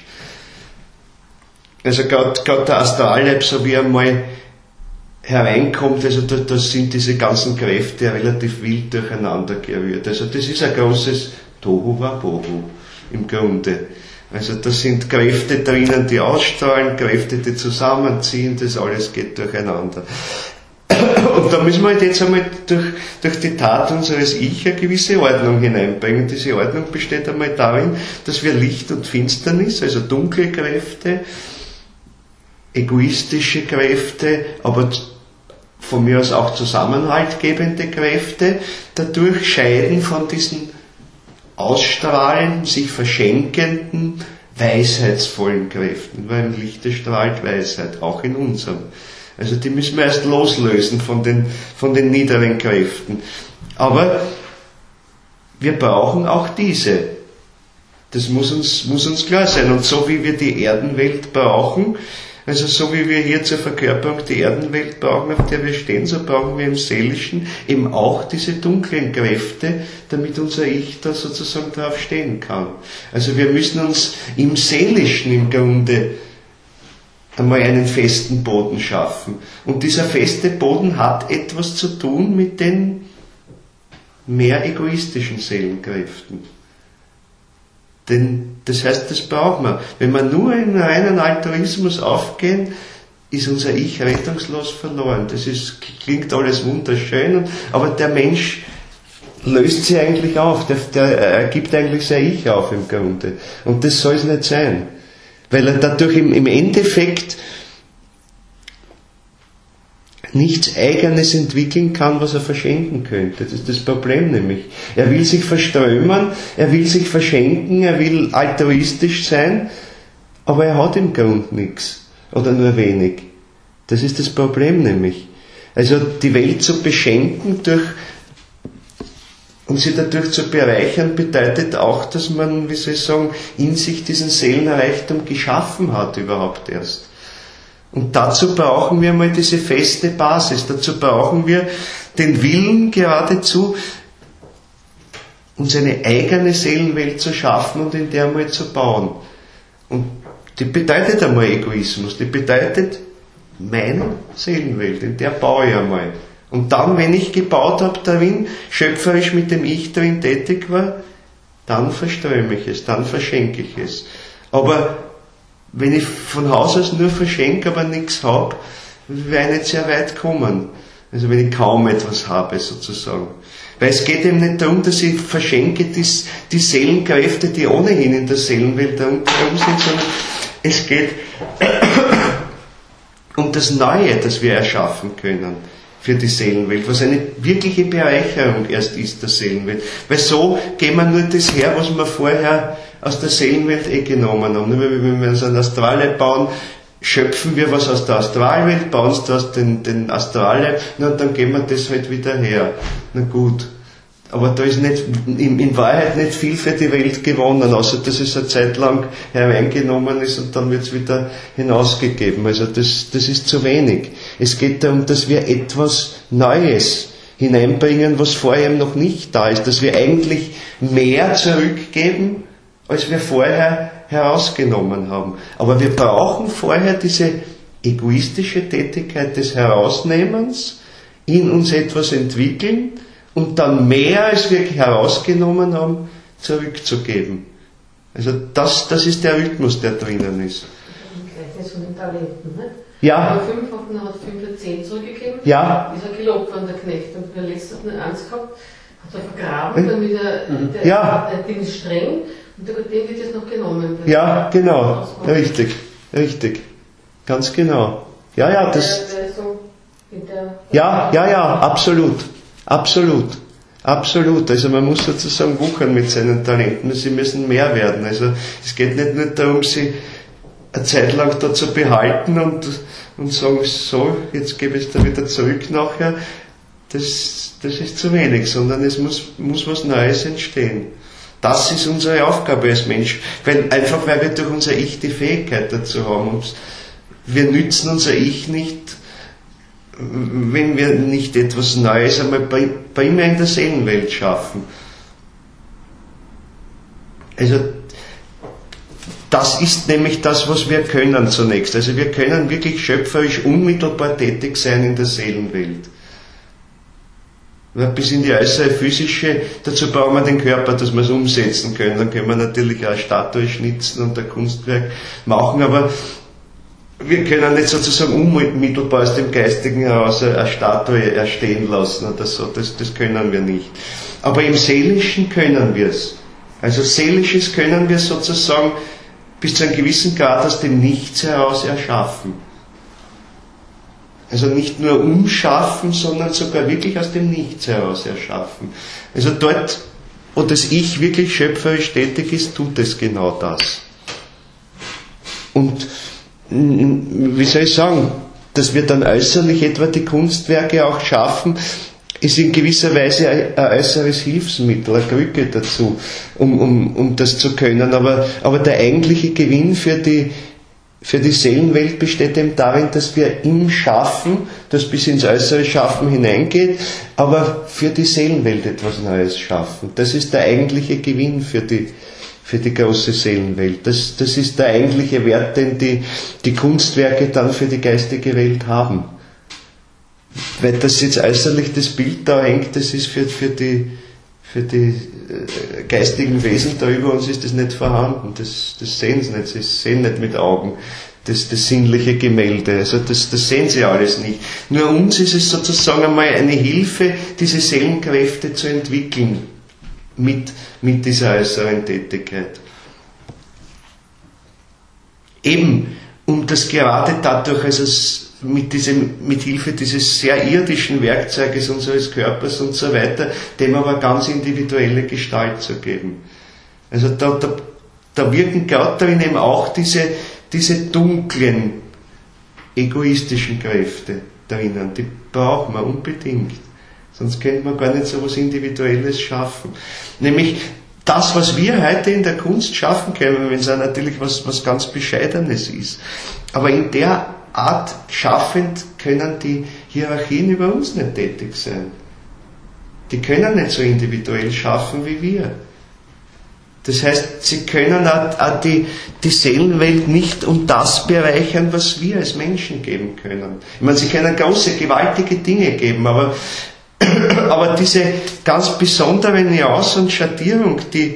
Also gerade der Astralleib, so wie er mal hereinkommt, also da, da sind diese ganzen Kräfte relativ wild durcheinander gerührt. Also das ist ein großes Tohu Wabohu im Grunde. Also da sind Kräfte drinnen, die ausstrahlen, Kräfte, die zusammenziehen, das alles geht durcheinander. Und da müssen wir halt jetzt einmal durch, durch die Tat unseres Ich eine gewisse Ordnung hineinbringen. Diese Ordnung besteht einmal darin, dass wir Licht und Finsternis, also dunkle Kräfte, egoistische Kräfte, aber von mir aus auch zusammenhaltgebende Kräfte, dadurch scheiden von diesen ausstrahlenden, sich verschenkenden, weisheitsvollen Kräften, weil im Lichte strahlt Weisheit, auch in unserem. Also die müssen wir erst loslösen von den, von den niederen Kräften. Aber wir brauchen auch diese. Das muss uns, muss uns klar sein. Und so wie wir die Erdenwelt brauchen, also so wie wir hier zur Verkörperung die Erdenwelt brauchen, auf der wir stehen, so brauchen wir im Seelischen eben auch diese dunklen Kräfte, damit unser Ich da sozusagen drauf stehen kann. Also wir müssen uns im Seelischen im Grunde einmal einen festen Boden schaffen. Und dieser feste Boden hat etwas zu tun mit den mehr egoistischen Seelenkräften. Denn das heißt, das braucht man. Wenn wir nur in reinen Altruismus aufgehen, ist unser Ich rettungslos verloren. Das ist, klingt alles wunderschön, aber der Mensch löst sich eigentlich auf. Der, der er gibt eigentlich sein Ich auf im Grunde. Und das soll es nicht sein. Weil er dadurch im, im Endeffekt nichts Eigenes entwickeln kann, was er verschenken könnte. Das ist das Problem nämlich. Er will sich verströmen, er will sich verschenken, er will altruistisch sein, aber er hat im Grund nichts oder nur wenig. Das ist das Problem nämlich. Also die Welt zu beschenken durch und sie dadurch zu bereichern, bedeutet auch, dass man, wie soll ich sagen, in sich diesen Seelenreichtum geschaffen hat überhaupt erst. Und dazu brauchen wir mal diese feste Basis, dazu brauchen wir den Willen geradezu, uns eine eigene Seelenwelt zu schaffen und in der mal zu bauen. Und die bedeutet einmal Egoismus, die bedeutet meine Seelenwelt, in der baue ich einmal. Und dann, wenn ich gebaut habe darin, schöpferisch mit dem Ich darin tätig war, dann verströme ich es, dann verschenke ich es. Aber wenn ich von Haus aus nur verschenke, aber nichts habe, werde ich nicht sehr weit kommen. Also wenn ich kaum etwas habe, sozusagen. Weil es geht eben nicht darum, dass ich verschenke die, die Seelenkräfte, die ohnehin in der Seelenwelt herum sind, sondern es geht um das Neue, das wir erschaffen können. für die Seelenwelt, was eine wirkliche Bereicherung erst ist, der Seelenwelt. Weil so gehen wir nur das her, was wir vorher aus der Seelenwelt eh genommen haben. Wenn wir uns ein Astralleib bauen, schöpfen wir was aus der Astralwelt, bauen es aus den, den Astralleib, und dann geben wir das halt wieder her. Na gut. Aber da ist nicht, in, in Wahrheit nicht viel für die Welt gewonnen, außer dass es eine Zeit lang hereingenommen ist und dann wird es wieder hinausgegeben. Also das, das ist zu wenig. Es geht darum, dass wir etwas Neues hineinbringen, was vorher noch nicht da ist, dass wir eigentlich mehr zurückgeben, als wir vorher herausgenommen haben. Aber wir brauchen vorher diese egoistische Tätigkeit des Herausnehmens, in uns etwas entwickeln, und dann mehr, als wir herausgenommen haben, zurückzugeben. Also das, das ist der Rhythmus, der drinnen ist. Gleichnis von den Talenten, ne? Ja. Aber fünf hat, man hat fünf für zehn zurückgegeben, ja. Ist er gelobt worden, der Knecht. Und der letzte hat eine Angst gehabt, hat er vergraben, damit er, mhm. der, ja. der Ding ist streng, und dem wird jetzt noch genommen. Ja, genau. Richtig, richtig. Ganz genau. Ja, ja, das. Der, der so in der ja, ja, ja, absolut. Absolut, absolut. Also man muss sozusagen wuchern mit seinen Talenten, sie müssen mehr werden. Also es geht nicht nur darum, sie eine Zeit lang da zu behalten und, und sagen, so, jetzt gebe ich es da wieder zurück nachher. Das, das ist zu wenig, sondern es muss, muss was Neues entstehen. Das ist unsere Aufgabe als Mensch, weil, einfach weil wir durch unser Ich die Fähigkeit dazu haben. Und wir nützen unser Ich nicht, wenn wir nicht etwas Neues einmal bei, bei immer in der Seelenwelt schaffen. Also das ist nämlich das, was wir können zunächst. Also wir können wirklich schöpferisch unmittelbar tätig sein in der Seelenwelt. Bis in die äußere physische, dazu brauchen wir den Körper, dass wir es umsetzen können. Dann können wir natürlich auch eine Statue schnitzen und ein Kunstwerk machen, aber wir können nicht sozusagen unmittelbar aus dem Geistigen heraus eine Statue erstehen lassen oder so, das, das können wir nicht. Aber im Seelischen können wir es. Also Seelisches können wir sozusagen bis zu einem gewissen Grad aus dem Nichts heraus erschaffen. Also nicht nur umschaffen, sondern sogar wirklich aus dem Nichts heraus erschaffen. Also dort, wo das Ich wirklich schöpferisch tätig ist, tut es genau das. Und wie soll ich sagen, dass wir dann äußerlich etwa die Kunstwerke auch schaffen, ist in gewisser Weise ein äußeres Hilfsmittel, eine Krücke dazu, um, um, um das zu können. Aber, aber der eigentliche Gewinn für die, für die Seelenwelt besteht eben darin, dass wir im Schaffen, das bis ins äußere Schaffen hineingeht, aber für die Seelenwelt etwas Neues schaffen. Das ist der eigentliche Gewinn für die für die große Seelenwelt. Das, das ist der eigentliche Wert, den die, die Kunstwerke dann für die geistige Welt haben. Weil das jetzt äußerlich das Bild da hängt, das ist für, für die, für die äh, geistigen Wesen da über uns ist das nicht vorhanden. Das, das sehen sie nicht, sie sehen nicht mit Augen das, das sinnliche Gemälde. Also das, das sehen sie alles nicht. Nur uns ist es sozusagen einmal eine Hilfe, diese Seelenkräfte zu entwickeln. Mit, mit dieser äußeren Tätigkeit. Eben, um das gerade dadurch, also mit, diesem, mit Hilfe dieses sehr irdischen Werkzeuges unseres Körpers und so weiter, dem aber ganz individuelle Gestalt zu geben. Also da, da, da wirken gerade darin eben auch diese, diese dunklen, egoistischen Kräfte drinnen, die brauchen wir unbedingt. Sonst könnte man gar nicht so etwas Individuelles schaffen. Nämlich das, was wir heute in der Kunst schaffen können, wenn es auch natürlich was, was ganz Bescheidenes ist. Aber in der Art schaffend können die Hierarchien über uns nicht tätig sein. Die können nicht so individuell schaffen wie wir. Das heißt, sie können auch, auch die, die Seelenwelt nicht um das bereichern, was wir als Menschen geben können. Ich meine, sie können große, gewaltige Dinge geben, aber Aber diese ganz besondere Nuance und Schattierung, die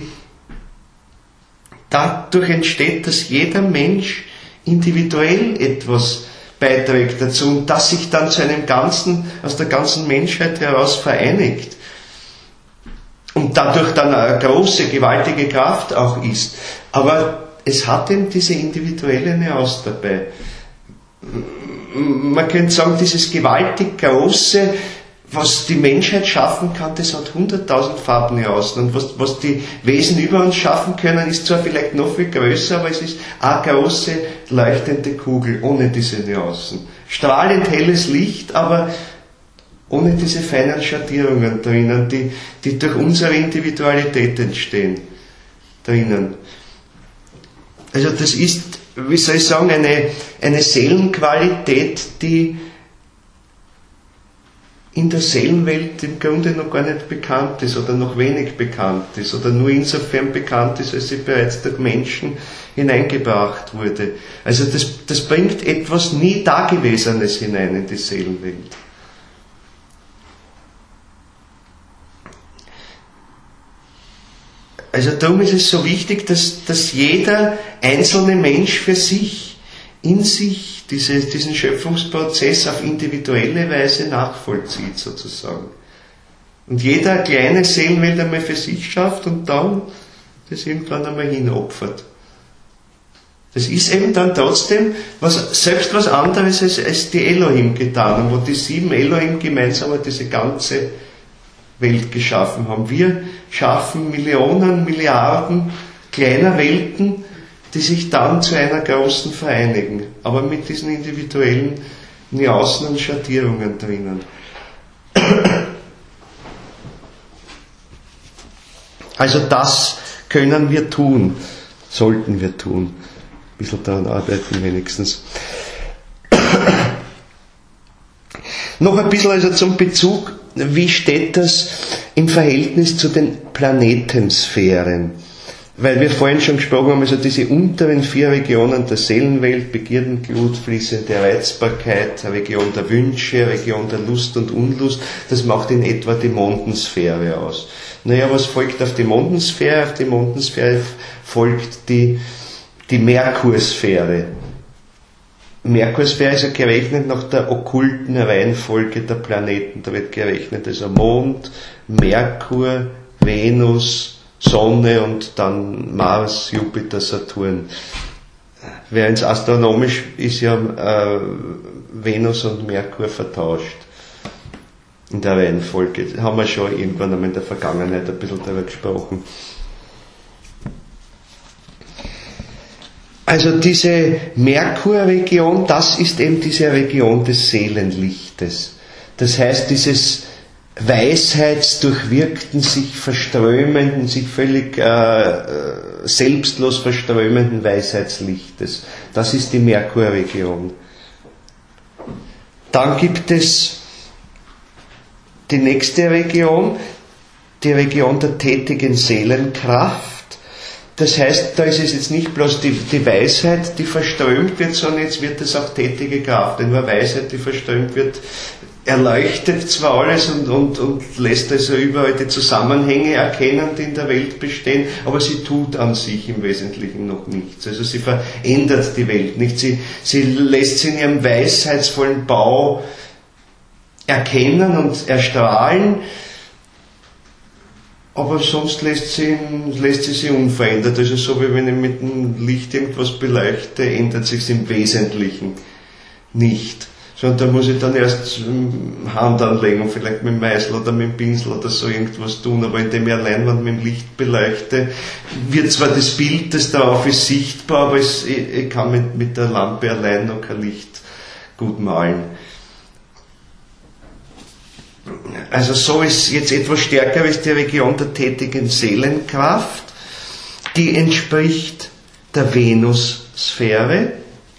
dadurch entsteht, dass jeder Mensch individuell etwas beiträgt dazu und das sich dann zu einem Ganzen, aus der ganzen Menschheit heraus vereinigt und dadurch dann eine große, gewaltige Kraft auch ist. Aber es hat eben diese individuelle Nuance dabei. man könnte sagen, dieses gewaltig Große, was die Menschheit schaffen kann, das hat hunderttausend Farbnuancen. Und was, was die Wesen über uns schaffen können, ist zwar vielleicht noch viel größer, aber es ist eine große, leuchtende Kugel, ohne diese Nuancen. Strahlend helles Licht, aber ohne diese feinen Schattierungen drinnen, die, die durch unsere Individualität entstehen. Drinnen. Also das ist, wie soll ich sagen, eine, eine Seelenqualität, die in der Seelenwelt im Grunde noch gar nicht bekannt ist oder noch wenig bekannt ist oder nur insofern bekannt ist, als sie bereits durch Menschen hineingebracht wurde. Also das, das bringt etwas nie Dagewesenes hinein in die Seelenwelt. Also darum ist es so wichtig, dass, dass jeder einzelne Mensch für sich, in sich, diese, diesen Schöpfungsprozess auf individuelle Weise nachvollzieht, sozusagen. Und jeder kleine Seelenwelt einmal für sich schafft und dann das irgendwann einmal hinopfert. Das ist eben dann trotzdem was, selbst was anderes als, als die Elohim getan haben, wo die sieben Elohim gemeinsam diese ganze Welt geschaffen haben. Wir schaffen Millionen, Milliarden kleiner Welten, die sich dann zu einer großen vereinigen, aber mit diesen individuellen Nuancen und Schattierungen drinnen. Also das können wir tun, sollten wir tun. Ein bisschen daran arbeiten wenigstens. Noch ein bisschen also zum Bezug, wie steht das im Verhältnis zu den Planetensphären? Weil wir vorhin schon gesprochen haben, also diese unteren vier Regionen der Seelenwelt, Begierdenglut, fließende Reizbarkeit, Region der Wünsche, Region der Lust und Unlust, das macht in etwa die Mondensphäre aus. Naja, was folgt auf die Mondensphäre? Auf die Mondensphäre folgt die, die Merkursphäre. Merkursphäre ist ja gerechnet nach der okkulten Reihenfolge der Planeten. Da wird gerechnet, also Mond, Merkur, Venus, Sonne und dann Mars, Jupiter, Saturn. Während es astronomisch ist ja äh, Venus und Merkur vertauscht. In der Reihenfolge. Da haben wir schon irgendwann einmal in der Vergangenheit ein bisschen darüber gesprochen. Also diese Merkurregion, das ist eben diese Region des Seelenlichtes. Das heißt, dieses weisheitsdurchwirkten, sich verströmenden, sich völlig äh, selbstlos verströmenden Weisheitslichtes. Das ist die Merkurregion. Dann gibt es die nächste Region, die Region der tätigen Seelenkraft. Das heißt, da ist es jetzt nicht bloß die, die Weisheit, die verströmt wird, sondern jetzt wird es auch tätige Kraft. Denn nur Weisheit, die verströmt wird, erleuchtet zwar alles und, und, und lässt also überall die Zusammenhänge erkennen, die in der Welt bestehen, aber sie tut an sich im Wesentlichen noch nichts. Also sie verändert die Welt nicht. Sie, sie lässt sie in ihrem weisheitsvollen Bau erkennen und erstrahlen, aber sonst lässt sie, lässt sie sie unverändert. Also so wie wenn ich mit dem Licht irgendwas beleuchte, ändert sich im Wesentlichen nicht. Sondern da muss ich dann erst Hand anlegen und vielleicht mit dem Meißel oder mit dem Pinsel oder so irgendwas tun. Aber indem ich eine Leinwand mit dem Licht beleuchte, wird zwar das Bild, das darauf ist, sichtbar, aber es, ich, ich kann mit, mit der Lampe allein noch kein Licht gut malen. Also so ist jetzt etwas stärker als die Region der tätigen Seelenkraft. Die entspricht der Venussphäre,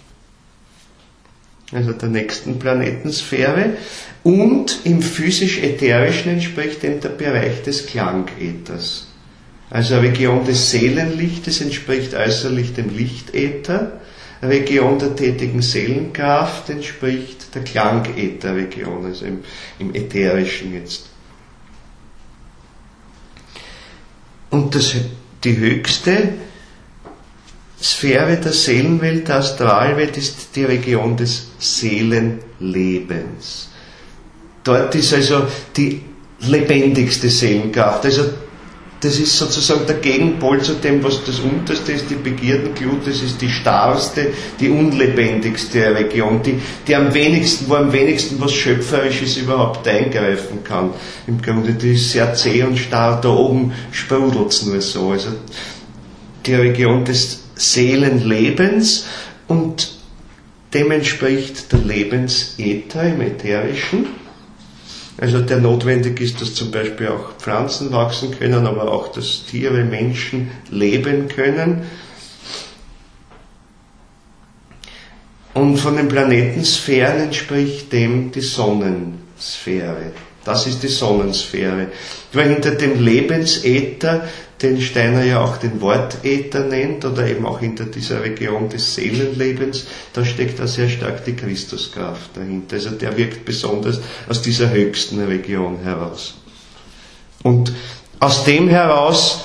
also der nächsten Planetensphäre, und im physisch-ätherischen entspricht dem der Bereich des Klangäthers. Also eine Region des Seelenlichtes entspricht äußerlich dem Lichtäther, eine Region der tätigen Seelenkraft entspricht der Klangätherregion, also im, im Ätherischen jetzt. Und das, die höchste Sphäre der Seelenwelt, der Astralwelt, ist die Region des Seelenlebens. Dort ist also die lebendigste Seelenkraft. Also das ist sozusagen der Gegenpol zu dem, was das Unterste ist, die Begierdenglut, das ist die starrste, die unlebendigste Region, die, die am wenigsten, wo am wenigsten was Schöpferisches überhaupt eingreifen kann. Im Grunde, die ist sehr zäh und starr, da oben sprudelt's nur so. Also die Region des Seelenlebens, und dem entspricht der Lebensäther im Ätherischen, also der notwendig ist, dass zum Beispiel auch Pflanzen wachsen können, aber auch, dass Tiere, Menschen leben können. Und von den Planetensphären entspricht dem die Sonnensphäre. Das ist die Sonnensphäre. Weil hinter dem Lebensäther, den Steiner ja auch den Wortäther nennt, oder eben auch hinter dieser Region des Seelenlebens, da steckt auch sehr stark die Christuskraft dahinter. Also der wirkt besonders aus dieser höchsten Region heraus. Und aus dem heraus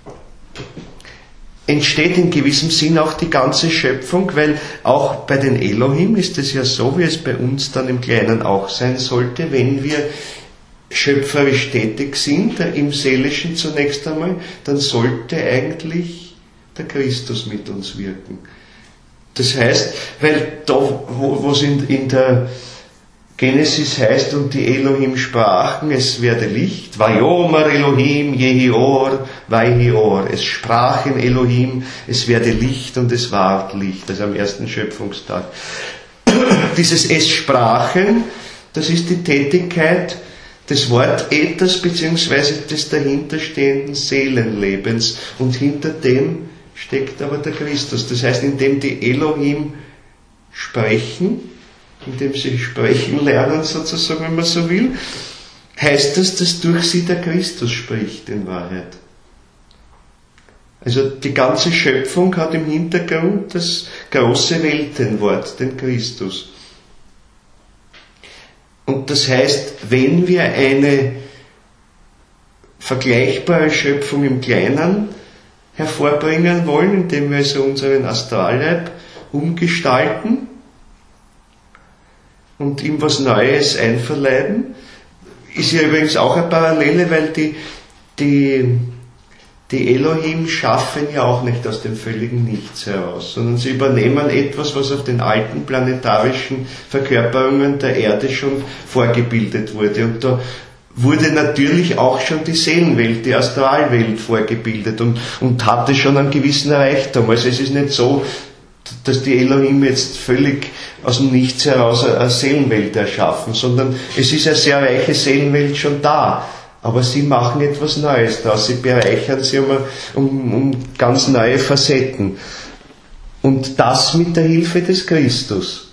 entsteht in gewissem Sinn auch die ganze Schöpfung, weil auch bei den Elohim ist es ja so, wie es bei uns dann im Kleinen auch sein sollte, wenn wir schöpferisch tätig sind, im Seelischen zunächst einmal, dann sollte eigentlich der Christus mit uns wirken. Das heißt, weil da, wo es in, in der Genesis heißt, und die Elohim sprachen, es werde Licht, Vayomer Elohim, Jehior, Vaihior, es sprachen Elohim, es werde Licht, und es ward Licht, also am ersten Schöpfungstag. Dieses Es sprachen, das ist die Tätigkeit des Wortäthers beziehungsweise des dahinterstehenden Seelenlebens, und hinter dem steckt aber der Christus. Das heißt, indem die Elohim sprechen, indem sie sprechen lernen sozusagen, wenn man so will, heißt das, dass durch sie der Christus spricht in Wahrheit. Also die ganze Schöpfung hat im Hintergrund das große Weltenwort, den Christus. Und das heißt, wenn wir eine vergleichbare Schöpfung im Kleinen hervorbringen wollen, indem wir also unseren Astralleib umgestalten und ihm was Neues einverleiben, ist ja übrigens auch eine Parallele, weil die, die, die Elohim schaffen ja auch nicht aus dem völligen Nichts heraus, sondern sie übernehmen etwas, was auf den alten planetarischen Verkörperungen der Erde schon vorgebildet wurde. Und da wurde natürlich auch schon die Seelenwelt, die Astralwelt vorgebildet und, und hatte schon einen gewissen Reichtum. Also es ist nicht so, dass die Elohim jetzt völlig aus dem Nichts heraus eine Seelenwelt erschaffen, sondern es ist eine sehr reiche Seelenwelt schon da. Aber sie machen etwas Neues daraus, sie bereichern sie um, um, um ganz neue Facetten. Und das mit der Hilfe des Christus.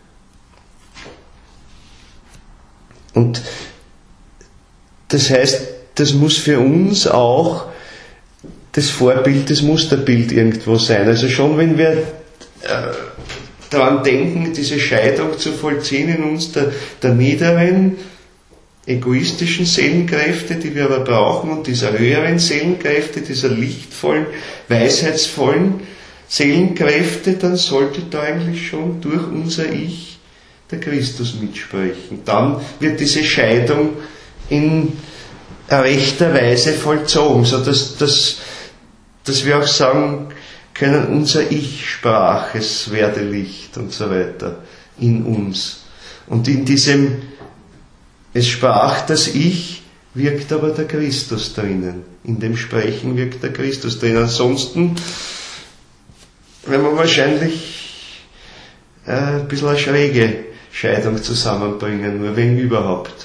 Und das heißt, das muss für uns auch das Vorbild, das Musterbild irgendwo sein. Also schon wenn wir äh, daran denken, diese Scheidung zu vollziehen in uns der, der niederen, egoistischen Seelenkräfte, die wir aber brauchen, und dieser höheren Seelenkräfte, dieser lichtvollen, weisheitsvollen Seelenkräfte, dann sollte da eigentlich schon durch unser Ich der Christus mitsprechen. Dann wird diese Scheidung in rechter Weise vollzogen, so dass, dass, dass wir auch sagen können, unser Ich sprach, es werde Licht und so weiter in uns. Und in diesem Es sprach das Ich, wirkt aber der Christus drinnen. In dem Sprechen wirkt der Christus drinnen. Ansonsten werden wir wahrscheinlich äh, ein bisschen eine schräge Scheidung zusammenbringen, nur wenn überhaupt.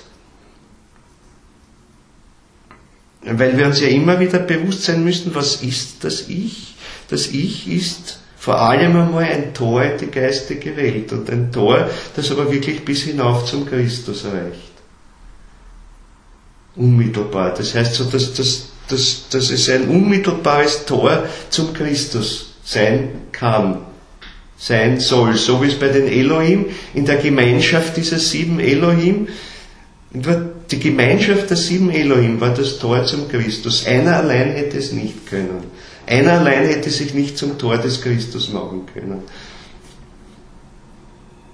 Weil wir uns ja immer wieder bewusst sein müssen, was ist das Ich? Das Ich ist vor allem einmal ein Tor in die geistige Welt, und ein Tor, das aber wirklich bis hinauf zum Christus reicht. Unmittelbar. Das heißt so, dass, dass, dass, dass es ein unmittelbares Tor zum Christus sein kann, sein soll. So wie es bei den Elohim in der Gemeinschaft dieser sieben Elohim, die Gemeinschaft der sieben Elohim war das Tor zum Christus. Einer allein hätte es nicht können. Einer allein hätte sich nicht zum Tor des Christus machen können.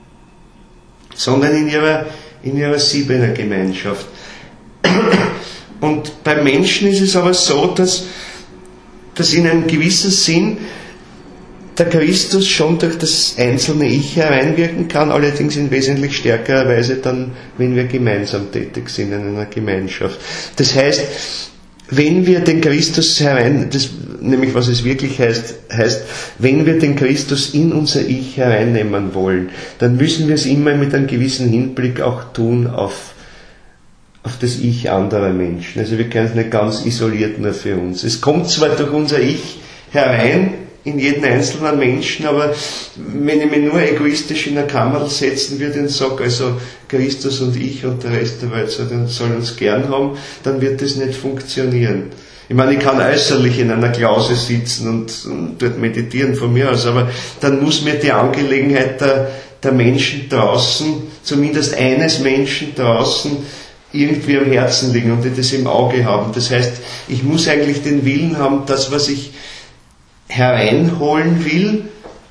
Sondern in ihrer, in ihrer Siebener Gemeinschaft. Und beim Menschen ist es aber so, dass, dass in einem gewissen Sinn der Christus schon durch das einzelne Ich hereinwirken kann, allerdings in wesentlich stärkerer Weise dann, wenn wir gemeinsam tätig sind in einer Gemeinschaft. Das heißt, wenn wir den Christus herein, das, nämlich was es wirklich heißt, heißt, wenn wir den Christus in unser Ich hereinnehmen wollen, dann müssen wir es immer mit einem gewissen Hinblick auch tun auf, auf das Ich anderer Menschen. Also wir können es nicht ganz isoliert nur für uns. Es kommt zwar durch unser Ich herein, in jeden einzelnen Menschen, aber wenn ich mich nur egoistisch in eine Kammer setzen würde und sage, also Christus und ich und der Rest der Welt soll uns gern haben, dann wird das nicht funktionieren. Ich meine, ich kann äußerlich in einer Klause sitzen und, und dort meditieren von mir aus, aber dann muss mir die Angelegenheit der, der Menschen draußen, zumindest eines Menschen draußen, irgendwie am Herzen liegen und die das im Auge haben. Das heißt, ich muss eigentlich den Willen haben, das, was ich hereinholen will,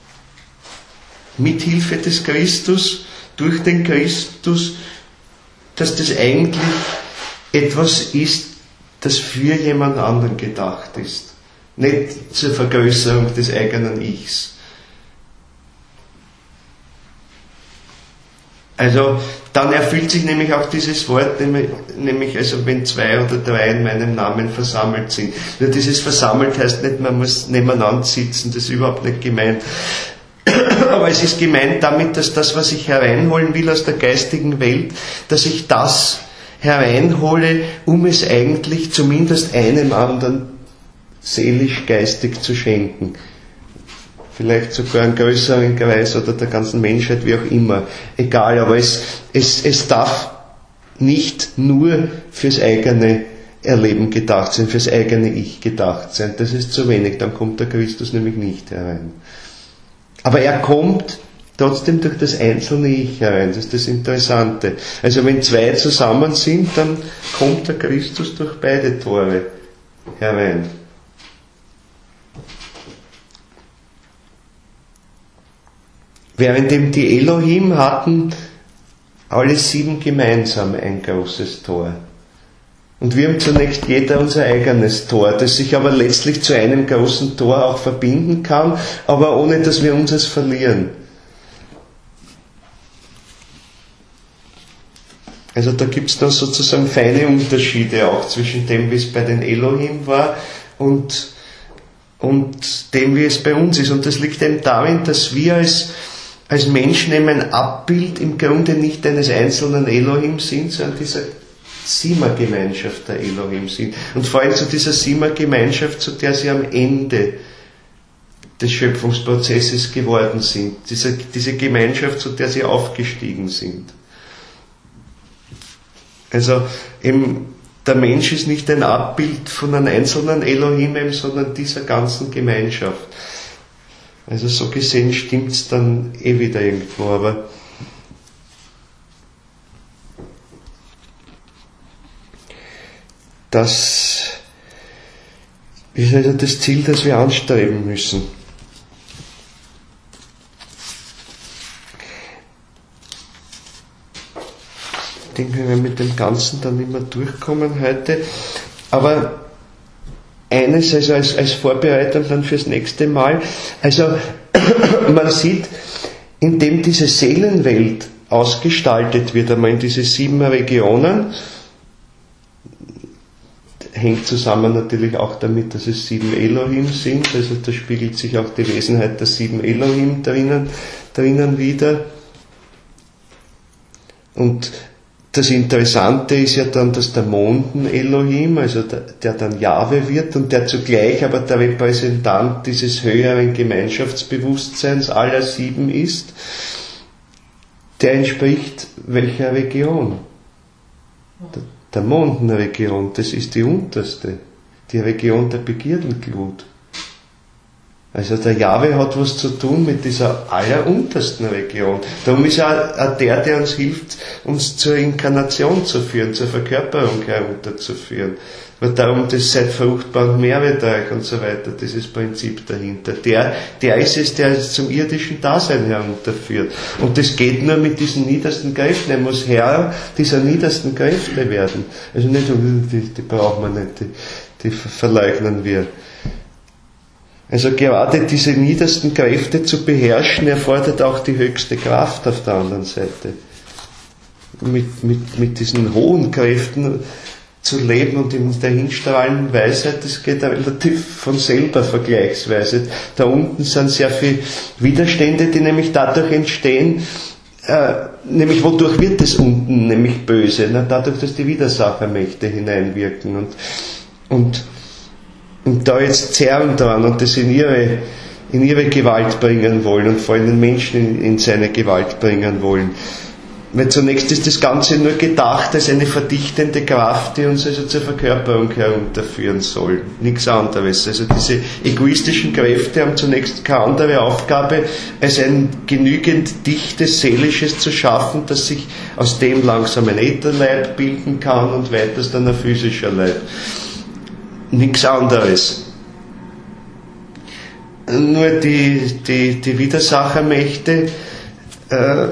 mit Hilfe des Christus, durch den Christus, dass das eigentlich etwas ist, das für jemand anderen gedacht ist. Nicht zur Vergrößerung des eigenen Ichs. Also dann erfüllt sich nämlich auch dieses Wort, nämlich also wenn zwei oder drei in meinem Namen versammelt sind. Nur dieses versammelt heißt nicht, man muss nebeneinander sitzen, das ist überhaupt nicht gemeint. Aber es ist gemeint damit, dass das, was ich hereinholen will aus der geistigen Welt, dass ich das hereinhole, um es eigentlich zumindest einem anderen seelisch geistig zu schenken. Vielleicht sogar einen größeren Kreis oder der ganzen Menschheit, wie auch immer. Egal, aber es, es, es darf nicht nur fürs eigene Erleben gedacht sein, fürs eigene Ich gedacht sein. Das ist zu wenig, dann kommt der Christus nämlich nicht herein. Aber er kommt trotzdem durch das einzelne Ich herein, das ist das Interessante. Also wenn zwei zusammen sind, dann kommt der Christus durch beide Tore herein. Währenddem die Elohim hatten alle sieben gemeinsam ein großes Tor. Und wir haben zunächst jeder unser eigenes Tor, das sich aber letztlich zu einem großen Tor auch verbinden kann, aber ohne dass wir unseres verlieren. Also da gibt es dann sozusagen feine Unterschiede auch zwischen dem, wie es bei den Elohim war und, und dem, wie es bei uns ist. Und das liegt eben darin, dass wir als als Menschen eben ein Abbild im Grunde nicht eines einzelnen Elohim sind, sondern dieser Sima-Gemeinschaft der Elohim sind. Und vor allem zu dieser Sima-Gemeinschaft, zu der sie am Ende des Schöpfungsprozesses geworden sind. Diese, diese Gemeinschaft, zu der sie aufgestiegen sind. Also eben, der Mensch ist nicht ein Abbild von einem einzelnen Elohim, sondern dieser ganzen Gemeinschaft. Also so gesehen stimmt es dann eh wieder irgendwo, aber das ist also das Ziel, das wir anstreben müssen. Ich denke, wir werden mit dem Ganzen dann immer durchkommen heute, aber eines also als, als Vorbereitung dann fürs nächste Mal. Also man sieht, indem diese Seelenwelt ausgestaltet wird, einmal in diese sieben Regionen, hängt zusammen natürlich auch damit, dass es sieben Elohim sind, also da spiegelt sich auch die Wesenheit der sieben Elohim drinnen, drinnen wieder. Und das Interessante ist ja dann, dass der Monden-Elohim, also der, der dann Jahwe wird und der zugleich aber der Repräsentant dieses höheren Gemeinschaftsbewusstseins aller sieben ist, der entspricht welcher Region? Der, der Mondenregion, das ist die unterste, die Region der Begierdenglut. Also der Jahwe hat was zu tun mit dieser alleruntersten Region. Darum ist er auch der, der uns hilft, uns zur Inkarnation zu führen, zur Verkörperung herunterzuführen. Weil darum, das seid fruchtbar und mehret euch und so weiter, dieses Prinzip dahinter. Der, der ist es, der es zum irdischen Dasein herunterführt. Und das geht nur mit diesen niedersten Kräften. Er muss Herr dieser niedersten Kräfte werden. Also nicht, die, die brauchen wir nicht, die, die verleugnen wir. Also gerade diese niedersten Kräfte zu beherrschen, erfordert auch die höchste Kraft auf der anderen Seite. Mit, mit, mit diesen hohen Kräften zu leben und in der hinstrahlenden Weisheit, das geht relativ von selber vergleichsweise. Da unten sind sehr viele Widerstände, die nämlich dadurch entstehen, äh, nämlich wodurch wird es unten nämlich böse? Na, dadurch, dass die Widersachermächte hineinwirken und, und, und da jetzt zerren dran und das in ihre, in ihre Gewalt bringen wollen und vor allem den Menschen in, in seine Gewalt bringen wollen. Weil zunächst ist das Ganze nur gedacht als eine verdichtende Kraft, die uns also zur Verkörperung herunterführen soll. Nichts anderes. Also diese egoistischen Kräfte haben zunächst keine andere Aufgabe, als ein genügend dichtes Seelisches zu schaffen, dass sich aus dem langsam ein Ätherleib bilden kann und weiters dann ein physischer Leib. Nichts anderes. Nur die, die, die Widersachermächte äh,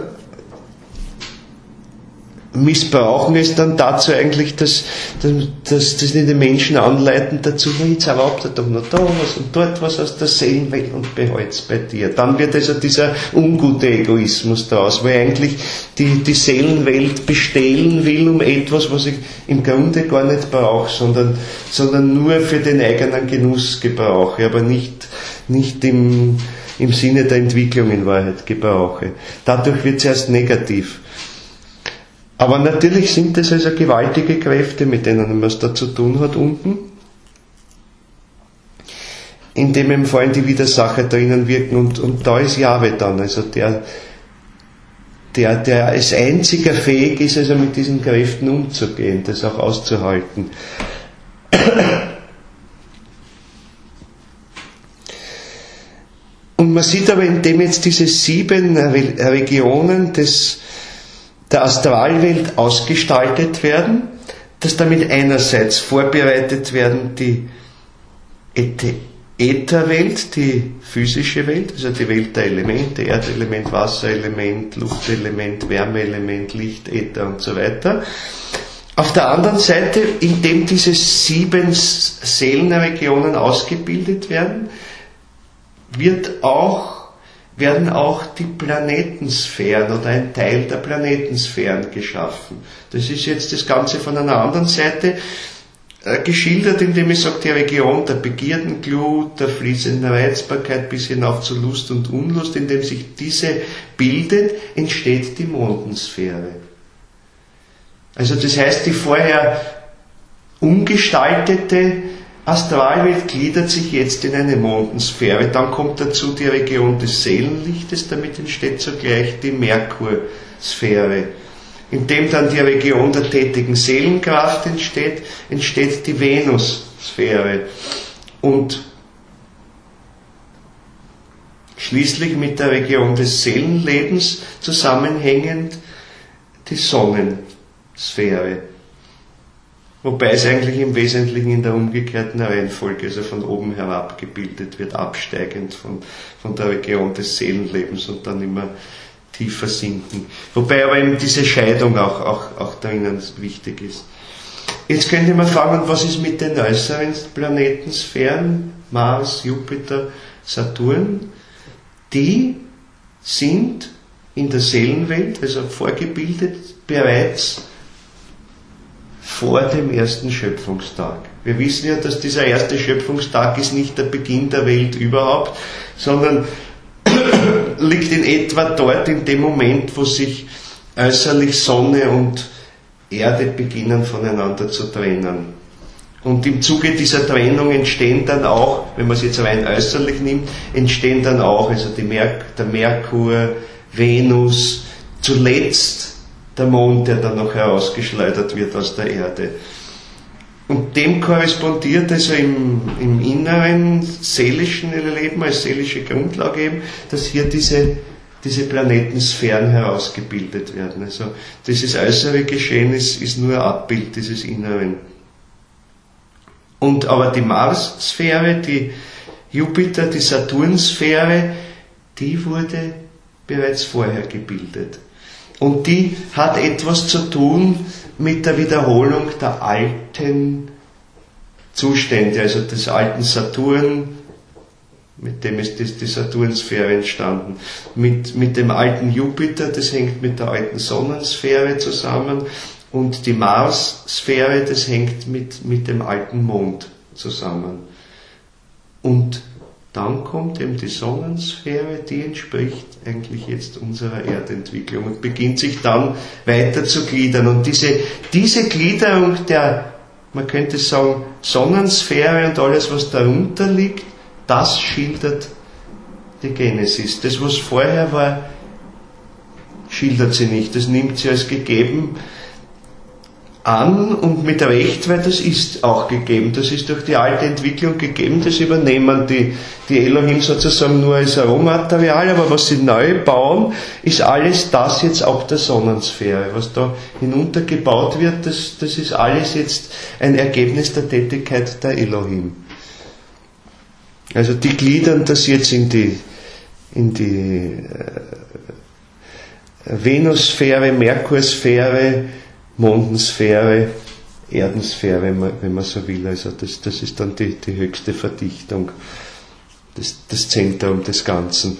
missbrauchen es dann dazu eigentlich, dass, dass, dass die den Menschen anleiten dazu, jetzt erlaubt er doch noch da was und dort was aus der Seelenwelt und behalt's bei dir. Dann wird also dieser ungute Egoismus daraus, weil eigentlich die, die Seelenwelt bestehlen will um etwas, was ich im Grunde gar nicht brauche, sondern, sondern nur für den eigenen Genuss gebrauche, aber nicht, nicht im, im Sinne der Entwicklung in Wahrheit gebrauche. Dadurch wird es erst negativ. Aber natürlich sind es also gewaltige Kräfte, mit denen man es da zu tun hat unten, indem eben vor allem die Widersacher drinnen wirken und, und da ist Jahwe dann, also der, der, der als einziger fähig ist, also mit diesen Kräften umzugehen, das auch auszuhalten. Und man sieht aber, indem jetzt diese sieben Regionen des der Astralwelt ausgestaltet werden, dass damit einerseits vorbereitet werden die Ätherwelt, die physische Welt, also die Welt der Elemente, Erdelement, Wasserelement, Luchtelement, Wärmeelement, Licht, Äther und so weiter. Auf der anderen Seite, indem diese sieben Seelenregionen ausgebildet werden, wird auch werden auch die Planetensphären oder ein Teil der Planetensphären geschaffen. Das ist jetzt das Ganze von einer anderen Seite äh, geschildert, indem ich sage, die Region der Begierdenglut, der fließenden Reizbarkeit bis hinauf zu Lust und Unlust, indem sich diese bildet, entsteht die Mondensphäre. Also das heißt, die vorher umgestaltete Astralwelt gliedert sich jetzt in eine Mondensphäre. Dann kommt dazu die Region des Seelenlichtes, damit entsteht zugleich die Merkursphäre. Indem dann die Region der tätigen Seelenkraft entsteht, entsteht die Venussphäre. Und schließlich mit der Region des Seelenlebens zusammenhängend die Sonnensphäre. Wobei es eigentlich im Wesentlichen in der umgekehrten Reihenfolge, also von oben herab gebildet wird, absteigend von, von der Region des Seelenlebens und dann immer tiefer sinken. Wobei aber eben diese Scheidung auch, auch, auch drinnen wichtig ist. Jetzt könnte man fragen, was ist mit den äußeren Planetensphären, Mars, Jupiter, Saturn? Die sind in der Seelenwelt, also vorgebildet, bereits vor dem ersten Schöpfungstag. Wir wissen ja, dass dieser erste Schöpfungstag ist nicht der Beginn der Welt überhaupt, sondern liegt in etwa dort in dem Moment, wo sich äußerlich Sonne und Erde beginnen voneinander zu trennen. Und im Zuge dieser Trennung entstehen dann auch, wenn man es jetzt rein äußerlich nimmt, entstehen dann auch also die Merk- der Merkur, Venus, zuletzt der Mond, der dann noch herausgeschleudert wird aus der Erde. Und dem korrespondiert also im, im inneren seelischen Leben, als seelische Grundlage eben, dass hier diese, diese Planetensphären herausgebildet werden. Also dieses äußere Geschehen ist, ist nur ein Abbild dieses Inneren. Und aber die Mars-Sphäre, die Jupiter, die Saturn-Sphäre, die wurde bereits vorher gebildet. Und die hat etwas zu tun mit der Wiederholung der alten Zustände, also des alten Saturn, mit dem ist die Saturnsphäre entstanden, mit, mit dem alten Jupiter, das hängt mit der alten Sonnensphäre zusammen, und die Mars-Sphäre, das hängt mit, mit dem alten Mond zusammen. Und dann kommt eben die Sonnensphäre, die entspricht eigentlich jetzt unserer Erdentwicklung und beginnt sich dann weiter zu gliedern. Und diese, diese Gliederung der, man könnte sagen, Sonnensphäre und alles, was darunter liegt, das schildert die Genesis. Das, was vorher war, schildert sie nicht. Das nimmt sie als gegeben an und mit Recht, weil das ist auch gegeben. Das ist durch die alte Entwicklung gegeben, das übernehmen die, die Elohim sozusagen nur als Rohmaterial, aber was sie neu bauen, ist alles das jetzt auch der Sonnensphäre. Was da hinuntergebaut wird, das, das ist alles jetzt ein Ergebnis der Tätigkeit der Elohim. Also die gliedern das jetzt in die, in die äh, Venussphäre, Merkursphäre, Mondensphäre, Erdensphäre, wenn man, wenn man so will. Also das, das ist dann die, die höchste Verdichtung, das, das Zentrum des Ganzen.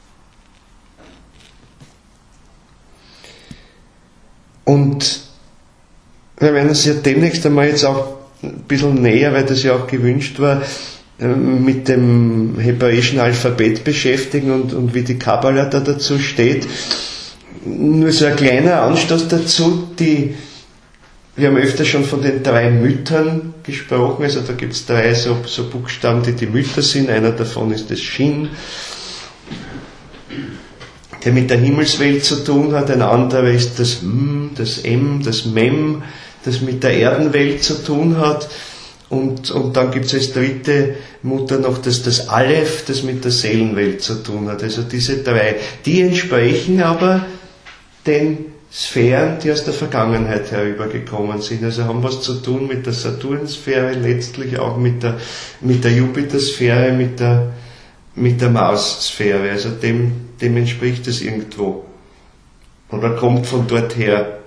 Und wir werden uns ja demnächst einmal jetzt auch ein bisschen näher, weil das ja auch gewünscht war, mit dem hebräischen Alphabet beschäftigen und, und wie die Kabbala da dazu steht. Nur so ein kleiner Anstoß dazu, die, wir haben öfter schon von den drei Müttern gesprochen, also da gibt es drei so, so Buchstaben, die die Mütter sind, einer davon ist das Shin, der mit der Himmelswelt zu tun hat, ein anderer ist das M, das M, das Mem, das mit der Erdenwelt zu tun hat, und, und dann gibt es als dritte Mutter noch das, das Aleph, das mit der Seelenwelt zu tun hat. Also diese drei, die entsprechen aber den Sphären, die aus der Vergangenheit herübergekommen sind. Also haben was zu tun mit der Saturnsphäre, letztlich auch mit der, mit der Jupitersphäre, mit der, mit der Marssphäre. Also dem, dem entspricht es irgendwo. Oder kommt von dort her.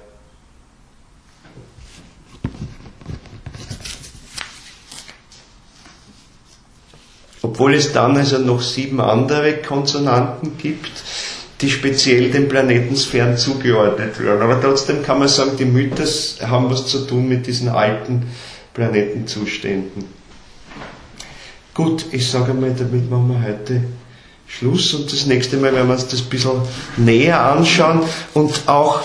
Obwohl es dann also noch sieben andere Konsonanten gibt, die speziell den Planetensphären zugeordnet werden. Aber trotzdem kann man sagen, die Mütter haben was zu tun mit diesen alten Planetenzuständen. Gut, ich sage mal, damit machen wir heute Schluss, und das nächste Mal werden wir uns das ein bisschen näher anschauen und auch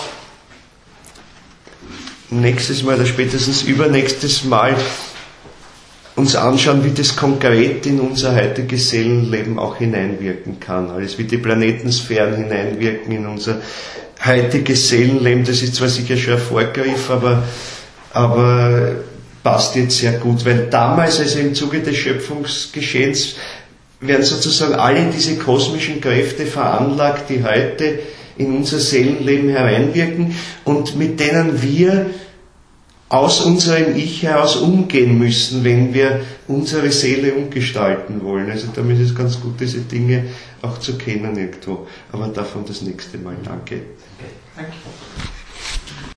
nächstes Mal oder spätestens übernächstes Mal uns anschauen, wie das konkret in unser heutiges Seelenleben auch hineinwirken kann. Alles, wie die Planetensphären hineinwirken in unser heutiges Seelenleben. Das ist zwar sicher schon ein Vorgriff, aber, aber passt jetzt sehr gut, weil damals, also im Zuge des Schöpfungsgeschehens, werden sozusagen alle diese kosmischen Kräfte veranlagt, die heute in unser Seelenleben hereinwirken und mit denen wir aus unserem Ich heraus umgehen müssen, wenn wir unsere Seele umgestalten wollen. Also damit ist es ganz gut, diese Dinge auch zu kennen irgendwo. Aber davon das nächste Mal. Danke. Danke.